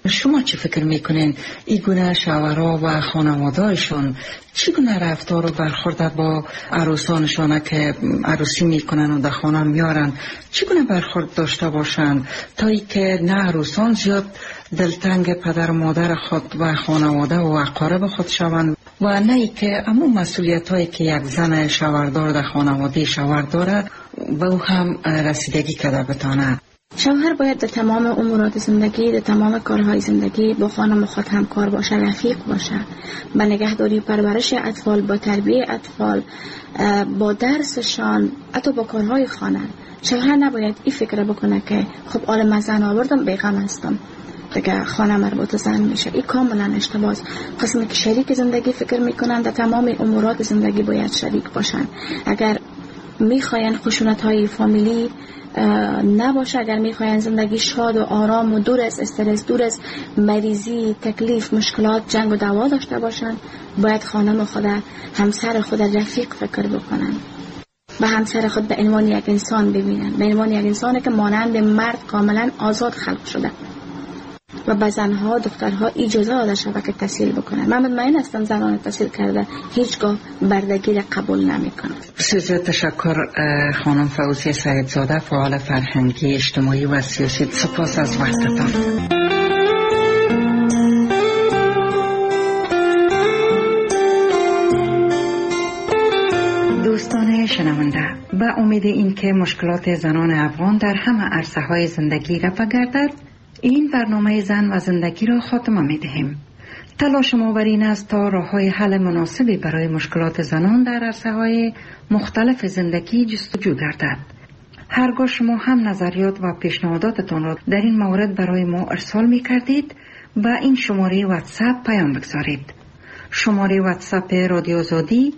شما چی فکر میکنین این گونه شوهرها و خانواده‌شون چگونه رفتار و برخورد با عروسانشان که عروسی میکنن و در خانه میارن چگونه برخورد داشته باشند تا ای که نه عروسان زیاد دلتنگ پدر و مادر خود و خانواده و اقارب خود شوند و نه ای که اما مسئولیت هایی که یک زن شوهردار در خانواده شوهر دارد به او هم رسیدگی کرده بتانه. شوهر باید در تمام امورات زندگی، در تمام کارهای زندگی با خانم خود همکار باشه، رفیق باشه، با نگهداری و پرورش اطفال، با تربیه اطفال، با درسشان، حتی با کارهای خانه. شوهر نباید این فکر بکنه که خب آل من زن آوردم بیغم هستم دیگه خانه مربوط زن میشه. این کاملا اشتباهه. قسمی که شریک زندگی فکر میکنن در تمام امورات زندگی باید شریک باشن. اگر میخواین خشونت های فامیلی نباشه، اگر میخواین زندگی شاد و آرام و دور از استرس، دور از مریضی، تکلیف، مشکلات، جنگ و دعوا داشته باشن، باید خانم خود، همسر خود رفیق فکر بکنن، به همسر خود به عنوان یک انسان ببینن، به عنوان یک انسانی که مانند مرد کاملا آزاد خلق شده و به زنها دخترها اجازه داده شده که تحصیل بکنن. من مطمئن هستم زنان تحصیل کرده هیچگاه بردگی را قبول نمیکنن. بسیار تشکر خانم فوزیه سعیدزاده، فعال فرهنگی، اجتماعی و سیاسی. سپاس از وقتتان. دوستان شنونده، به امید اینکه مشکلات زنان افغان در همه عرصه‌های زندگی رفع گردد، این برنامه زن و زندگی را خاتمه می دهیم. تلاش ما بر این است تا راه‌های حل مناسبی برای مشکلات زنان در عرصه‌های مختلف زندگی جستجو گردد. هرگاه شما هم نظریات و پیشنهاداتتان را در این مورد برای ما ارسال می کردید، به این شماره واتساپ پیام بگذارید. شماره واتساپ رادیو آزادی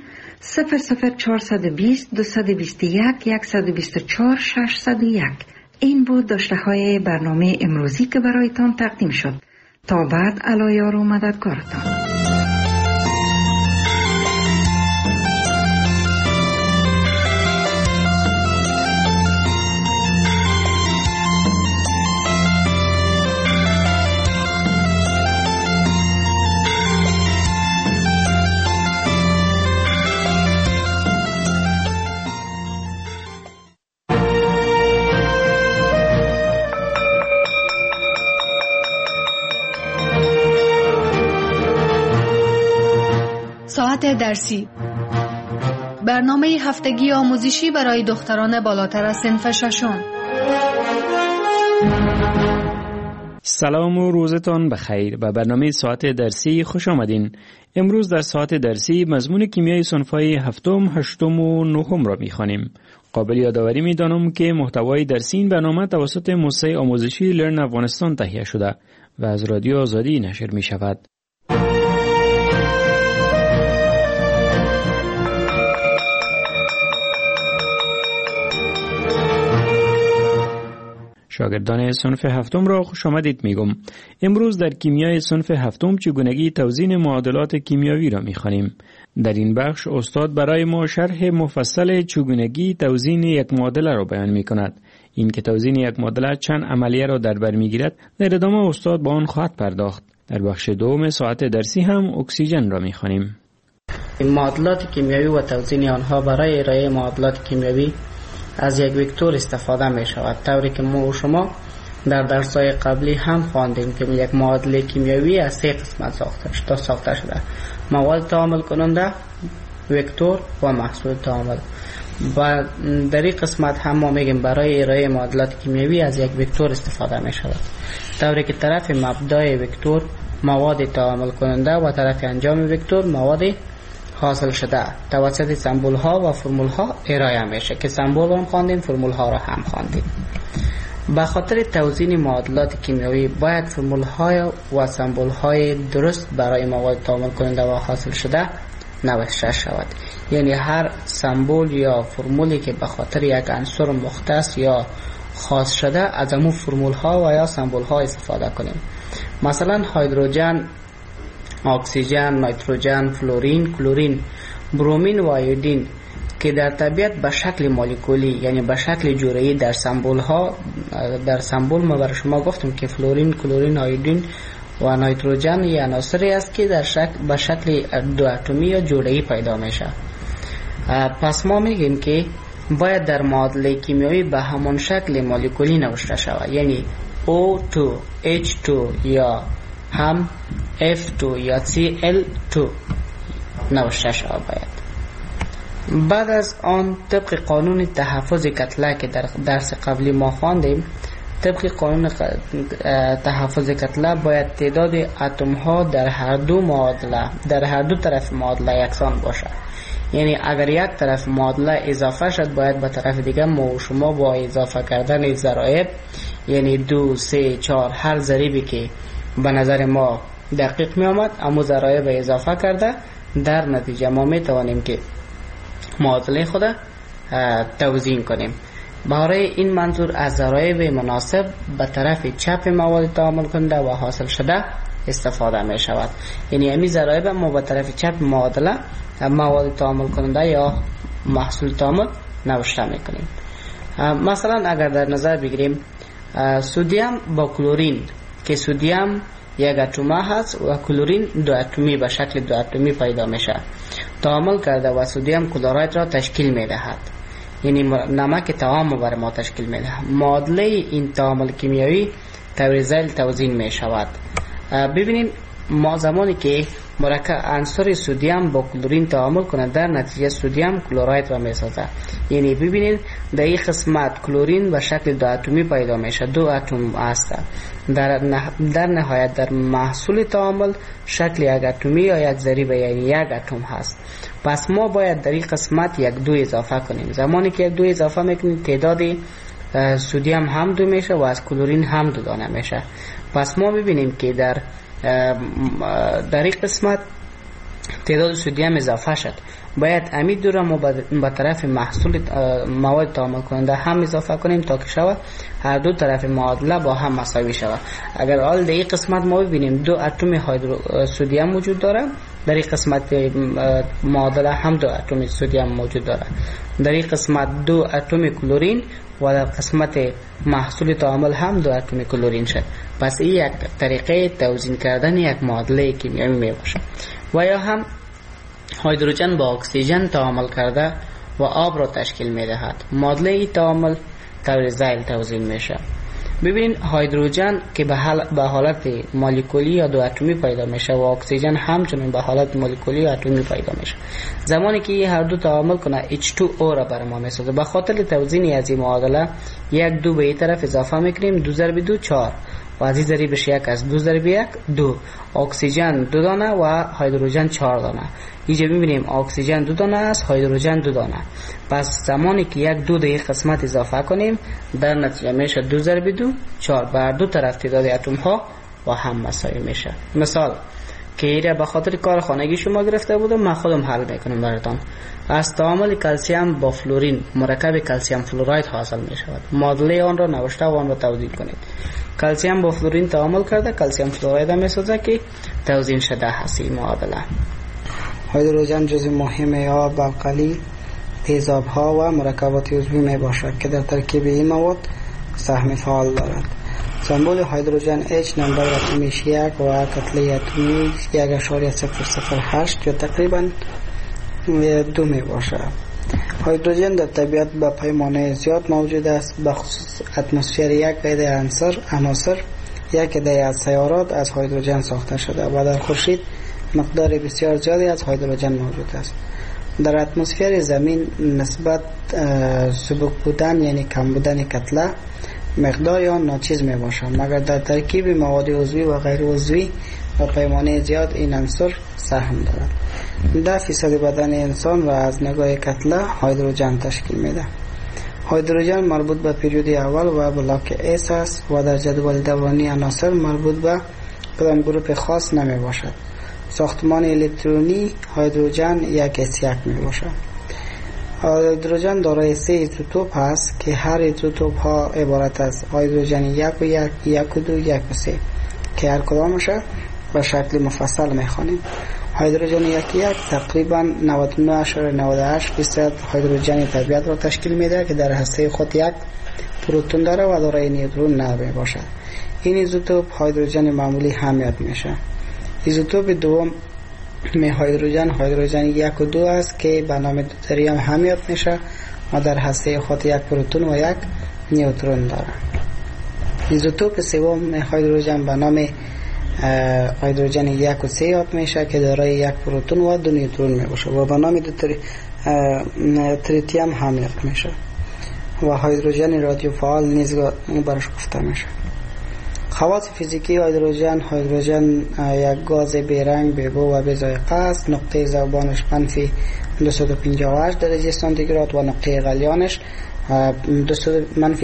00420 221 124 601. این بود داشته های برنامه امروزی که برایتان تقدیم شد. تا بعد علایار و مددکارتان. ساعت درسی، برنامه هفتگی آموزشی برای دختران بالاتر از صنف ششم. سلام و روزتان بخیر. به برنامه ساعت درسی خوش آمدین. امروز در ساعت درسی مضمون کیمیای صنف‌های هفتم، هشتم و نهم را می‌خوانیم. قابل یادآوری می‌دانم که محتوای درسی این برنامه توسط موسسه آموزشی لرن افغانستان تهیه شده و از رادیو آزادی نشر می‌شود. شاگردان صنف هفتم را خوش آمدید میگم. امروز در کیمیای صنف هفتم چگونگی توزیع معادلات کیمیایی را میخوانیم. در این بخش استاد برای ما شرح مفصل چگونگی توزیع یک معادله را بیان میکند. این که توزیع یک معادله چند عملیه را در بر میگیرد، در ادامه استاد با آن خواهد پرداخت. در بخش دوم ساعت درسی هم اکسیژن را میخوانیم. معادلات کیمیایی و توزیع آنها برای ارائه معادلات کیمیایی از یک وکتور استفاده می شود، طوری که ما و شما در درس‌های قبلی هم خواندیم که یک معادله کیمیایی از 3 قسمت ساخته شده: مواد تعامل کننده، وکتور و محصول تعامل. و در این قسمت هم ما میگیم برای ارائه معادلات کیمیایی از یک وکتور استفاده می شود، طوری که طرف مبدای وکتور مواد تعامل کننده و طرف انجام وکتور مواد حاصل شده توسط سمبول ها و فرمول ها ارائه میشه که سمبول هم خواندیم، فرمول ها را هم خواندیم. به خاطر توزیع معادلات کیمیایی باید فرمول های و سمبول های درست برای مواد تعامل کننده و حاصل شده نوشته شود. یعنی هر سمبول یا فرمولی که به خاطر یک عنصر مختص یا خاص شده از همون فرمول ها و یا سمبول ها استفاده کنیم. مثلا هیدروژن، اکسیژن، نیتروژن، فلورین، کلورین، برومین و ایودین که در طبیعت به شکل مولکولی یعنی به شکل جوهری در سمبول ها، در سمبول ما برای شما گفتم که فلورین، کلورین، ایودین و نیتروژن یک عناصری است که به شکل دو اتمی یا جوړه‌ای پیدا میشه. پس ما میگیم که باید در معادله کیمیایی به همون شکل مولکولی نوشته شود، یعنی O2 H2 یا هم F2 یا Cl2 نوشته شود. باید بعد از آن طبق قانون تحفظ کتله که در درس قبلی ما خواندیم، طبق قانون تحفظ کتله باید تعداد اتم ها در هر دو طرف معادله یکسان باشه. یعنی اگر یک طرف معادله اضافه شد، باید به طرف دیگه ما و شما با اضافه کردن ضرایب، یعنی 2 3 4 هر ضریبی که به نظر ما دقیق می آمد اما ضرایب اضافه کرده، در نتیجه ما می توانیم که معادله خود توزیع کنیم. برای این منظور از ضرایب مناسب به طرف چپ مواد تعامل کننده و حاصل شده استفاده می شود. یعنی همین ضرایب ما به طرف چپ معادله مواد تعامل کننده یا محصول تعامل نوشته می کنیم. مثلا اگر در نظر بگیریم سودیم با کلورین که سودیم یک اتم هست و کلورین دو اتمی به شکل دو اتمی پیدا میشه، تعامل کرده و سودیم کلراید را تشکیل میدهد، یعنی نمک طعام بر ما تشکیل میدهد. معادله این تعامل کیمیایی طور ذیل توزیع می شود. ببینید ما زمانی که مرکب عنصر سودیم با کلورین تعامل کنه، در نتیجه سودیم کلراید را میسازه. یعنی ببینید در این قسمت کلورین به شکل دو اتمی پیدا میشه، دو اتم است. در نهایت در محصول تعامل شکل یک اتمی یا یک ضریب یعنی یک اتم هست. پس ما باید در این قسمت یک دو اضافه کنیم. زمانی که یک دو اضافه میکنیم تعداد سودیم هم دو میشه و از کلورین هم دو دانه میشه. پس ما ببینیم که در این قسمت تعداد سودیم اضافه شد، باید امید دو را ما به طرف محصول مواد تعامل کننده هم اضافه کنیم تا که شود هر دو طرف معادله با هم مساوی شود. اگر حال در این قسمت ما ببینیم دو اتم سودیم وجود داره، در این قسمت معادله هم دو اتم سودیم موجود داره، در این قسمت دو اتم کلورین و در قسمت محصول تعامل هم دو اتم کلورین شد. پس این یک طریقه توزیع کردن یک معادله کیمیایی می باشه. و یا هم هیدروژن با اکسیژن تعامل کرده و آب را تشکیل می دهد. معادله تعامل طور ذیل توزیع میشه. ببینید هیدروژن که به حالت مولکولی یا دو اتمی پیدا میشه و اکسیژن همچنین به حالت مولکولی یا اتمی پیدا میشه. زمانی که هر دو تعامل کنه H2O را بر ما میسازه. به خاطر توزیع از این معادله یک دو به این طرف اضافه میکنیم، 2 ضرب 2 4 و از این ضریبش یک از 2 ضرب 1 2. اکسیژن 2 دانه و هیدروژن 4 دانه. اینجا میبینیم اکسیژن 2 دانه است، هیدروژن 2 دانه. پس زمانی که یک دو در این قسمت اضافه کنیم در نتیجه میشه 2 ضرب 2 4. بر دو طرف تعداد اتم ها و هم مساوی میشه. مثال که ایره به خاطر کار خانگی شما گرفته بودم، من خودم حل میکنم براتون. از تعامل کلسیم با فلورین مرکب کلسیم فلوراید حاصل میشود. معادله آن را نوشته و آن را توضیح کنید. کلسیم با فلورین تعامل کرده کلسیم فلوراید میسازه که توزیع شده هست این معادله. هیدروژن جزء مهم آب، القلی، تیزاب ها و مرکبات عضوی می باشد که در ترکیب این مواد سهم فعال دارد. سمبل هیدروژن H نمبر اتمیش 1 و کتله اتمی 1.008 یا تقریبا 2 می باشد. هیدروژن در طبیعت به پیمانه زیاد موجود است، به خصوص اتمسفر یک عده عناصر یک عده از سیارات از هیدروژن ساخته شده و در خورشید مقدار بسیار زیادی از هیدروژن موجود است. در اتمسفر زمین نسبت سبک بودن یعنی کم بودن کتله مقدار آن ناچیز می باشد، مگر در ترکیب مواد عضوی و غیر عضوی و پیمانه زیاد این عنصر سهم دارد. 10% بدن انسان را از نگاه کتله هیدروژن تشکیل میده. هیدروژن مربوط به پریود اول و بلاک S است و در جدول دورانی عناصر مربوط به کدام گروپ خاص نمی باشد. ساختمان الکترونی هیدروژن 1s1 می باشد. هیدروژن دارای 3 ایزوتوپ است که هر ایزوتوپ ها عبارت از هیدروژن 1 و 1 1 و 2 1 و 3 که هر کدامش به شکل مفصل می خوانیم. هیدروژن 1 تقریبا 99.98% هیدروژن طبیعت را تشکیل میده که در هسته خود یک پروتون داره و دارای نیوترون نمی باشد. این ایزوتوپ هیدروژن معمولی حمایت میشه. ایزوتوپ دوم هیدروژن 1 و 2 است که به نام دوتریوم حمایت میشه و در هسته خود یک پروتون و یک نیوترون داره. ایزوتوپ سوم هیدروژن به نام هیدروژن 1 و 3 یاد میشه که دارای یک پروتون و 2 نیوترون میباشه و به نام تریتیوم حمایت میشه و هیدروژن رادیو فعال نیز برش گفته میشه. خواص فیزیکی هیدروژن یک گاز بیرنگ بیبو و بی‌ذائقه است. نقطه ذوبانش منفی 258 درجه سانتیگراد و نقطه غلیانش منفی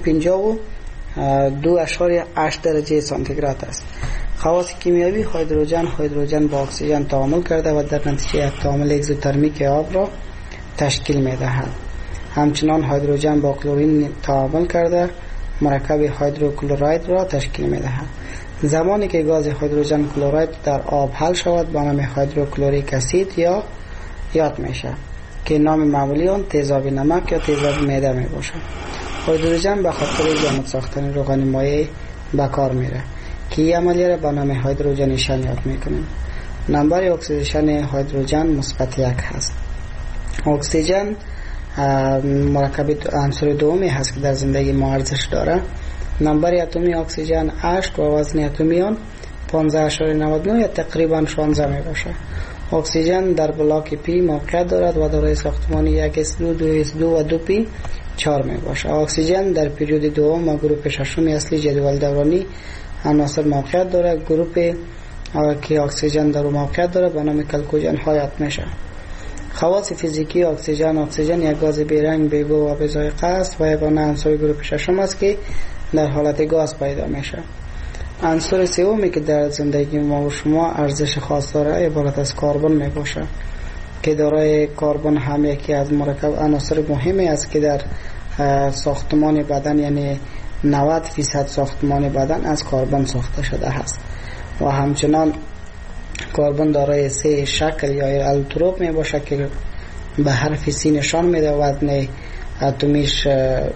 252.8 درجه سانتیگراد است. خواص کیمیایی هیدروژن با اکسیژن تعامل کرده و در نتیجه یک تعامل اگزوترمیک آب را تشکیل می‌دهد. همچنان هیدروژن با کلورین تعامل کرده مرکب هیدروکلوراید را تشکیل می‌دهد. زمانی که گاز هیدروژن کلوراید در آب حل شود به نام هیدروکلوریک اسید یا یاد میشه که نام معمولی آن تیزاب نمک یا تیزاب معده میباشد. هیدروژن به خاطر جامد ساختن روغن مایع به کار میره که این عملیه را به نام هیدروژنیشن یاد میکنیم. نمبر اکسیدیشن هیدروژن مثبت 1 هست. اکسیژن مرکب عنصر دومی هست که در زندگی ما ارزش داره. نمبر اتمی اکسیژن 8 و وزن اتمی آن 15.99 یا تقریبا 16 می باشه. اکسیژن در بلاک پی موقعیت دارد و دارای ساختمانی 1s2 2s2 و 2p 4 می باشه. اکسیژن در پریود دوم و گروپ ششم اصلی جدول دورانی عناصر موقعیت دارد. گروپ که اکسیژن در موقعیت دارد به نام کلکوژن حیات میشه. خواص فیزیکی اکسیژن یک گاز بیرنگ بیبو و بی‌ذائقه است و یگانه عنصر گروپ ششم است که در حالت گاز پیدا میشه. عنصر سومی که در زندگی ما و شما ارزش خاص داره عبارت از کربن می باشه که دارای کربن هم یکی از مرکب عناصر مهمی است که در ساختمان بدن یعنی 90% ساختمان بدن از کربن ساخته شده است و همچنان کربن دارای 3 شکل یا الوتروپ می باشه که به حرف سی نشان میده. وزن اتمیش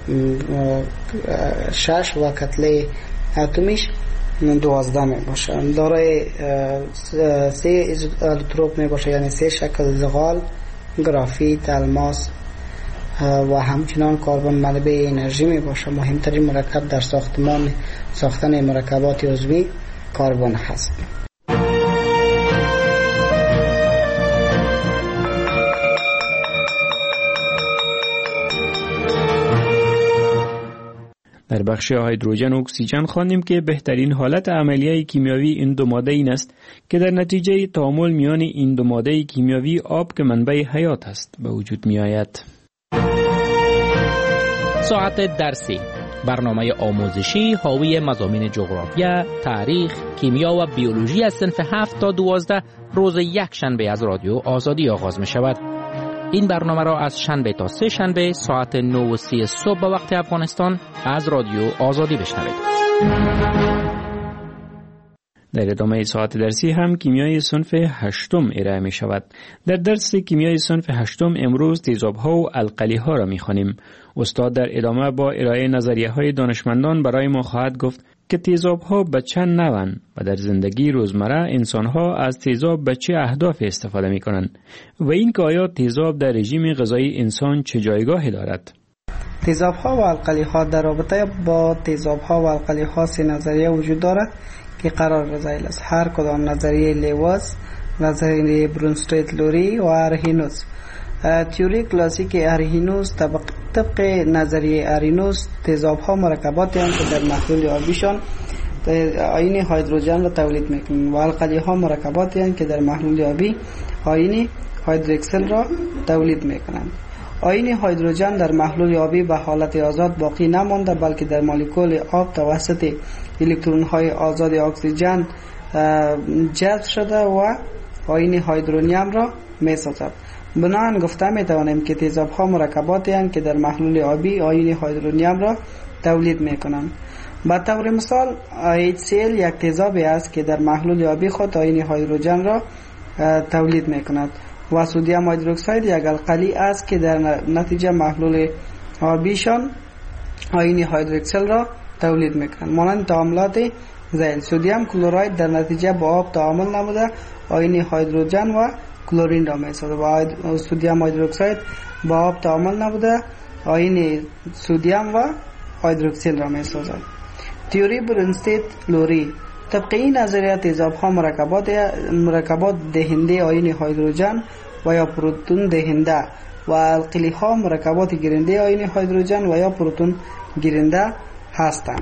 6 و کتله اتمیش 12 می باشه. دارای 3 الوتروپ می باشه یعنی 3 شکل زغال، گرافیت، الماس و همچنان کربن منبع انرژی می باشه. مهمترین مرکب در ساختن مرکبات عضوی کربن هست. در بخش هیدروژن و اکسیژن خواندیم که بهترین حالت عملیه کیمیاوی این دو ماده این است که در نتیجه تعامل میان این دو ماده کیمیاوی آب که منبع حیات است به وجود می آید. ساعت درسی، برنامه آموزشی حاوی مضامین جغرافیا، تاریخ، کیمیا و بیولوژی از صنف 7 تا 12 روز یک شنبه از رادیو آزادی آغاز می شود. این برنامه را از شنبه تا سه شنبه ساعت 9:30 صبح به وقت افغانستان از رادیو آزادی بشنوید. در ادامه ساعت درسی هم کیمیای صنف 8 ارائه می شود. در درس کیمیای صنف 8 امروز تیزاب‌ها و القلی‌ها را می خوانیم. استاد در ادامه با ارائه نظریه‌های دانشمندان برای ما خواهد گفت که تیزاب‌ها به چند نوعند و در زندگی روزمره انسان‌ها از تیزاب به چه اهداف استفاده می‌کنند و این که آیا تیزاب در رژیم غذایی انسان چه جایگاهی دارد. تیزاب‌ها و القلی‌ها در رابطه با تیزاب‌ها و القلی‌ها سه نظریه وجود دارد که قرار ذیل است. هر کدام نظریه لیواز، نظریه برونستیت لوری و ارهینوس. تئوری کلاسیک ارهینوس طبق نظریه ارهینوس تیزاب‌ها مرکباتی هستند که در محلول آبیشان آیین هیدروژن را تولید می‌کنند و القلی‌ها مرکباتی هستند که در محلول آبی آیین هیدروکسل را تولید می‌کنند. آیین هیدروژن در محلول آبی به حالت آزاد باقی نمانده بلکه در مولکول آب توسط الکترون‌های آزاد اکسیژن جذب شده و آیین هیدرونیم را می‌سازد. بنابراین گفته می‌توانیم که تیزاب‌ها مرکباتی هستند که در محلول آبی آیین هیدرونیم را تولید می‌کنند. به طور مثال HCl یک تیزابی است که در محلول آبی خود آیین هیدروژن را تولید می‌کند و سدیم هیدروکساید یک القلی است که در نتیجه محلول آبیشان آیین هیدروکسل را تولید میکنند. مانند تعاملات ذیل، سدیم کلراید در نتیجه با آب تعامل نموده آیون هیدروژن و کلورین را میسازد و سدیم هیدروکساید با آب تعامل نموده آیون سدیم و هیدروکسیل را میسازد. تئوری برونستیت لوری، طبق این نظریه تیزاب ها مرکبات دهنده آیون هیدروژن و یا پروتون دهنده و القلی ها مرکبات گیرنده آیون هیدروژن و یا پروتون گیرنده هستند.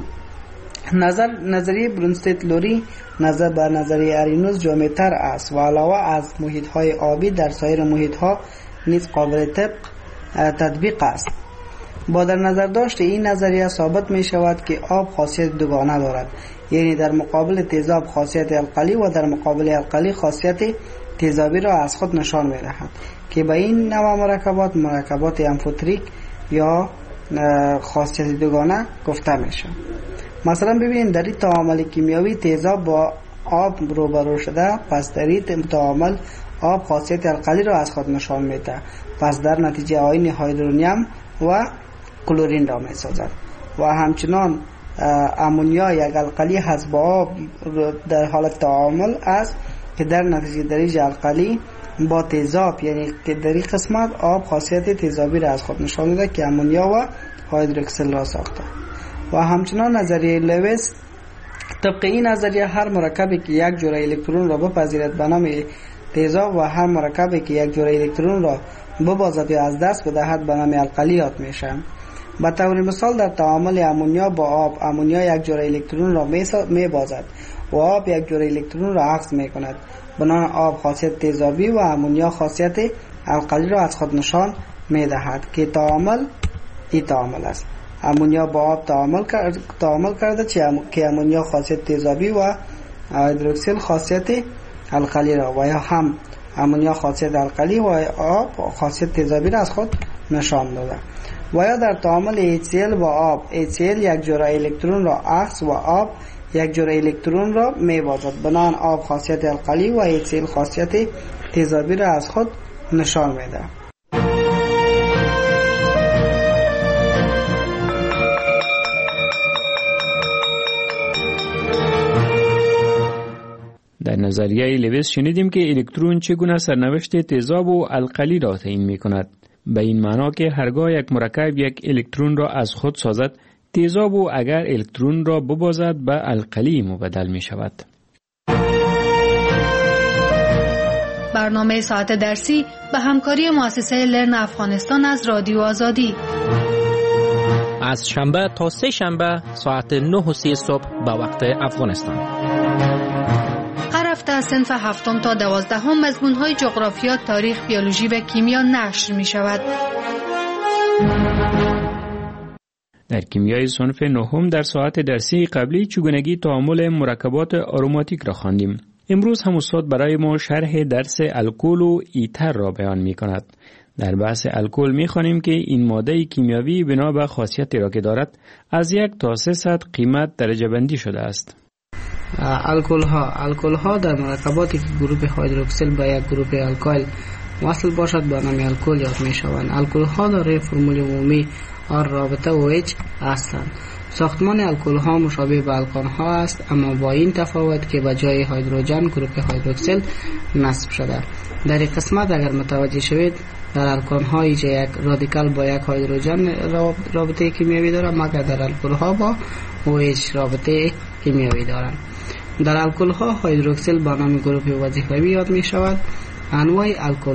نظریه برونستیت لوری نظر به نظریه آرینوس جامع‌تر است و علاوه از محیط های آبی در سایر محیط ها نیز قابل تطبیق است. با در نظر داشت این نظریه ثابت می شود که آب خاصیت دوگانه دارد، یعنی در مقابل تیزاب خاصیت القلی و در مقابل القلی خاصیت تیزابی را از خود نشان می دهد که به این نوع مرکبات امفوتریک یا خاصیت دوگانه گفته می شود. مثلا ببینید در این تعامل کیمیایی تیزاب با آب روبرو شده، پس در این تعامل آب خاصیت القلی را از خود نشان میده، پس در نتیجه آیون هیدرونیم و کلورین را میسازد. و همچنان امونیا یک القلی هست با آب در حالت تعامل است که در نتیجه دریج القلی با تیزاب، یعنی که در این قسمت آب خاصیت تیزابی را از خود نشان میده که امونیا و هیدروکسیل را ساخته. و همچنان نظریه لویس، طبق این نظریه هر مرکبی که یک جرعه الکترون را بپذیرد به نام تیزاب و هر مرکبی که یک جرعه الکترون را ببازد یا از دست بدهد به نام القلی یاد میشه. به طور مثال در تعامل امونیا با آب، امونیا یک جرعه الکترون را میبازد و آب یک جرعه الکترون را عکس میکند. بنابراین آب خاصیت تیزابی و امونیا خاصیت القلی را از خود نشان میدهد که تعامل است. امونیا با آب تعامل کرده که امونیا خاصیت تیزابی و هیدروکسیل خاصیت القلی را و یا هم امونیا خاصیت القلی و آب خاصیت تیزابی را از خود نشان داده. و یا در تعامل HCl با آب، HCl یک جرعه الکترون را عکس و آب یک جرعه الکترون را میبازد. بنابراین آب خاصیت القلی و HCl خاصیت تیزابی را از خود نشان میده. در نظریه لویس شنیدیم که الکترون چگونه سرنوشت تیزاب و القلی را تعیین می کند. به این معنا که هرگاه یک مرکب یک الکترون را از خود سازد، تیزاب و اگر الکترون را ببازد به القلی مبدل می شود. برنامه ساعت درسی به همکاری مؤسسه لرن افغانستان از رادیو آزادی از شنبه تا سه شنبه ساعت 9:30 صبح به وقت افغانستان. هر هفته از صنف 7 تا 12 مضمون‌های جغرافیا، تاریخ، بیولوژی و کیمیا نشر می‌شود. در کیمیای صنف 9 در ساعت درسی قبلی چگونگی تعامل مرکبات آروماتیک را خواندیم. امروز هم استاد برای ما شرح درس الکل و ایتر را بیان می‌کند. در بحث الکل می‌خوانیم که این ماده کیمیایی بنا به خاصیتی را که دارد از 1 تا 300 قیمت درجه بندی شده است. الکل ها در مرکباتی که گروه هیدروکسیل با یک گروه الکایل وصل باشد به نام الکل یاد می شوند. الکل ها دارای فرمول عمومی آر رابطه OH هستند. ساختمان الکل ها مشابه به الکان ها است، اما با این تفاوت که به جای هیدروژن گروه هیدروکسیل نصب شده. در این قسمت اگر متوجه شوید در الکان ها یک رادیکال با یک هیدروژن رابطه کیمیایی دارد، مگر در الکل ها با OH رابطه کیمیایی دارند. در الکل ها هیدروکسیل به نام گروه وظیفوی یاد می شود. انواع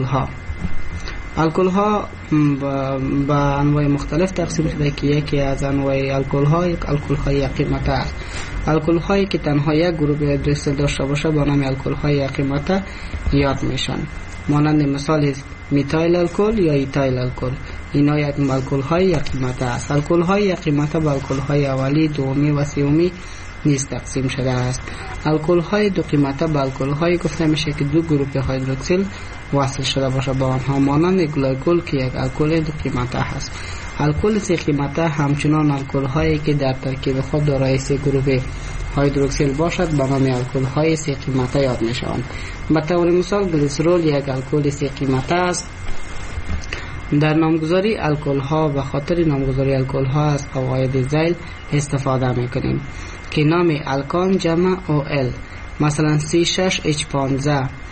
الکل ها با انواع مختلف تقسیم شده که یکی از انواع الکل ها الکل های قیمته است. الکل هایی که تنها یک گروه هیدروکسیل داشته باشه به نام الکل های قیمته یاد میشن. مانند مثال میتایل الکل یا ایتایل الکل، اینا یک الکل های قیمته است. الکل های قیمته به الکل های اولی، دومی و سومی نیز تقسیم شده است. الکل های دو قیمته به الکل های گفته میشه که دو گروه هیدروکسیل وصل شده باشه با آنها، مانند گلیکول که یک الکل دو قیمته هست. الکل سه قیمته همچنان الکل هایی که در ترکیب خود دارای سه گروه هیدروکسیل باشد به نام الکل های سه قیمته یاد میشوند. به طور مثال گلیسرول یک الکل سه قیمته است در نامگذاری الکل ها و خاطر نامگذاری الکل ها از قواعد ذیل استفاده میکنیم که نام الکان جمع OL، مثلا C6H15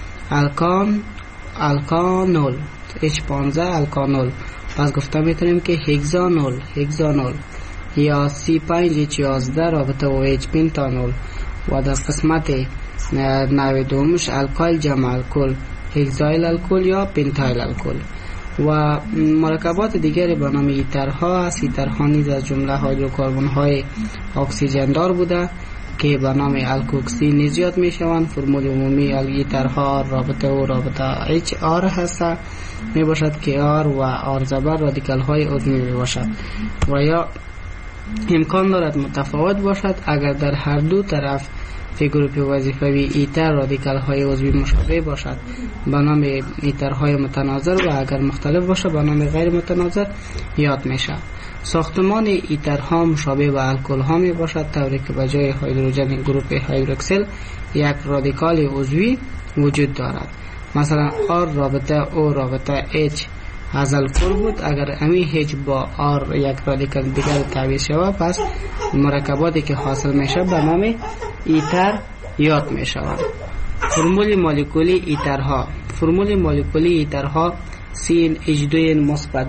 الکانول، H15 الکانول. پس گفته میتونیم که هگزانول یا C5H11 رابطه OH پنتانول. و در قسمت نوع دومش الکایل جمع الکل، هگزایل الکل یا پنتایل الکل. و مرکبات دیگری به نام ایترها است. ایترها نیز از جمله هیدروکربن های اکسیژن دار بوده که به نام الکوکسی نیز یاد می شوند. فرمول عمومی ایترها رابطه او رابطه HR هست می باشد که R و R زبر رادیکال های عضوی می باشد و یا امکان دارد متفاوت باشد اگر در هر دو طرف فی گروپ وظیفوی ایتر رادیکال های عضوی مشابه باشد به نام ایتر های متناظر و اگر مختلف باشه به نام غیر متناظر یاد میشه. ساختمان ایترها مشابه به الکل ها می باشد طوری که به جای هیدروژن گروپ هیدروکسیل یک رادیکال عضوی وجود دارد. مثلا R رابطه O رابطه H از الکل بود، اگر امی H با R یک رادیکال دیگر تعویض شود پس مرکباتی که حاصل میشه به نام ایتر یاد میشود. فرمول مولکولی ایترها. فرمول مولکولی ایترها CnH2 مثبت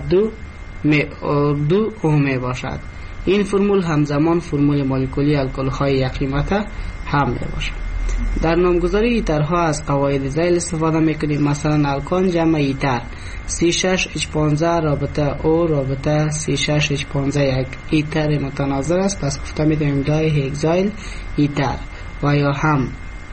2 O می باشد. این فرمول همزمان فرمول مولکولی الکل های یک قیمت هم می باشد. در نامگذاری ایترها از قواعد ذیل استفاده میکنیم. مثلا الکان جمع ایتر C6H15 رابطه O رابطه C6H15 یک ایتر متناظر است، پس گفته میتونیم دای هگزایل ایتر. و یا هم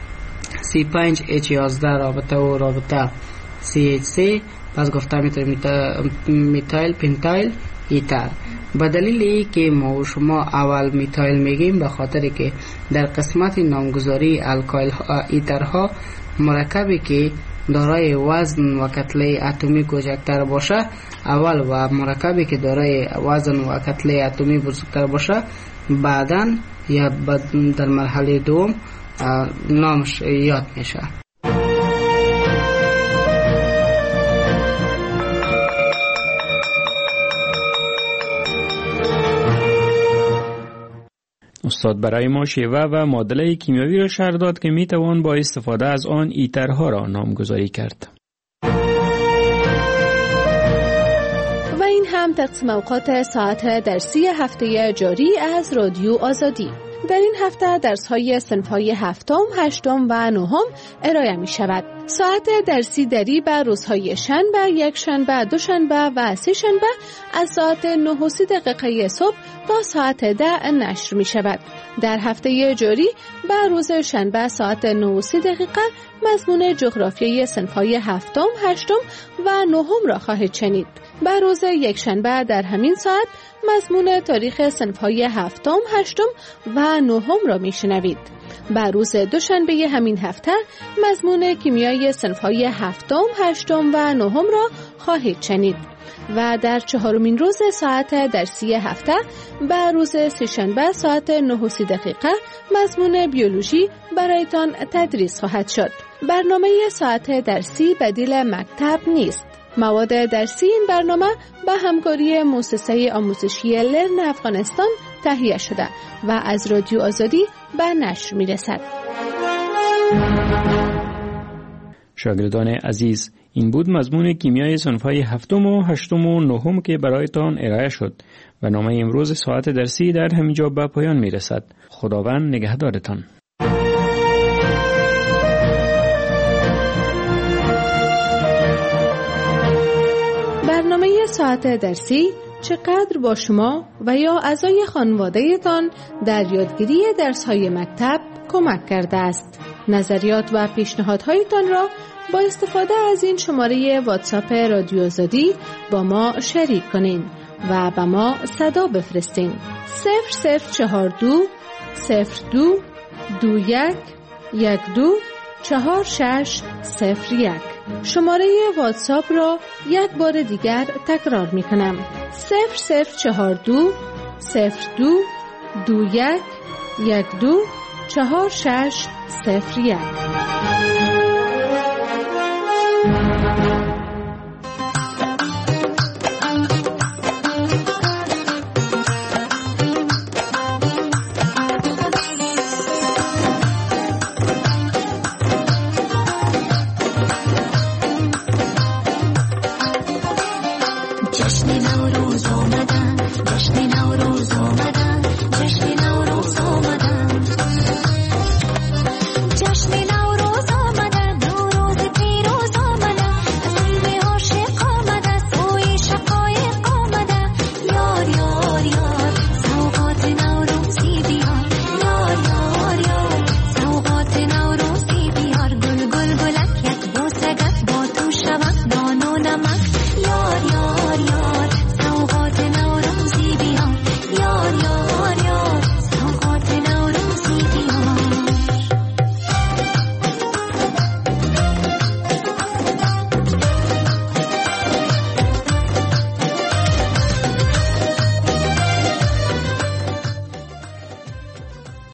C5H11 رابطه O رابطه CH3 پس گفته میتونیم میتایل پنتایل ایتر. به دلیل ای که ما و شما اول میتایل میگیم به خاطر که در قسمت نامگذاری الکایل ایترها مرکبی که دارای وزن و کتله اتمی کوچکتر باشه اول و مرکبی که دارای وزن و کتله اتمی بزرگتر باشه بعداً یا در مرحله دوم نامش یاد میشه. استاد برای ما شیوه و معادله کیمیایی را شرح داد که می توان با استفاده از آن ایترها را نامگذاری کرد. و این هم تقسیم اوقات ساعت درسی هفته جاری از رادیو آزادی. در این هفته درس‌های صنف‌های هفتم، هشتم و نهم ارائه می‌شود. ساعت درسی دری بر روزهای شنبه، یک شنبه، دوشنبه و سه شنبه از ساعت 9:30 صبح تا ساعت 10 نشر می‌شود. در هفته جاری بر روز شنبه ساعت 9:30 مضمون جغرافیای صنف‌های هفتم، هشتم و نهم را خواهید شنید. بر روز یک شنبه در همین ساعت مضمون تاریخ صنف‌های هفتم، هشتم و نهم را میشنوید. بر روز دوشنبه همین هفته مضمون کیمیای صنف‌های هفتم، هشتم و نهم را خواهید شنید. و در چهارمین روز ساعت درسی هفته بر روز سه‌شنبه ساعت 9:30 مضمون بیولوژی برایتان تدریس خواهد شد. برنامه ساعت درسی بدیل مکتب نیست. مواد درسی این برنامه به همکاری مؤسسه آموزشی لرن افغانستان تهیه شده و از رادیو آزادی به نشر می‌رسد. شاگردان عزیز، این بود مضمون کیمیای صنف‌های هفتم و هشتم و نهم که برایتان ارائه شد. برنامه امروز ساعت درسی در همینجا به پایان می‌رسد. خداوند نگهدارتان. برنامه ساعت درسی چقدر با شما و یا اعضای خانواده‌تان در یادگیری درس‌های مکتب کمک کرده است. نظریات و پیشنهادهایتان را با استفاده از این شماره واتساپ رادیو آزادی با ما شریک کنین و به ما صدا بفرستین. 0042 02 21 12 4601. شماره واتساپ را یک بار دیگر تکرار می کنم. 0042 02 21 12 4601.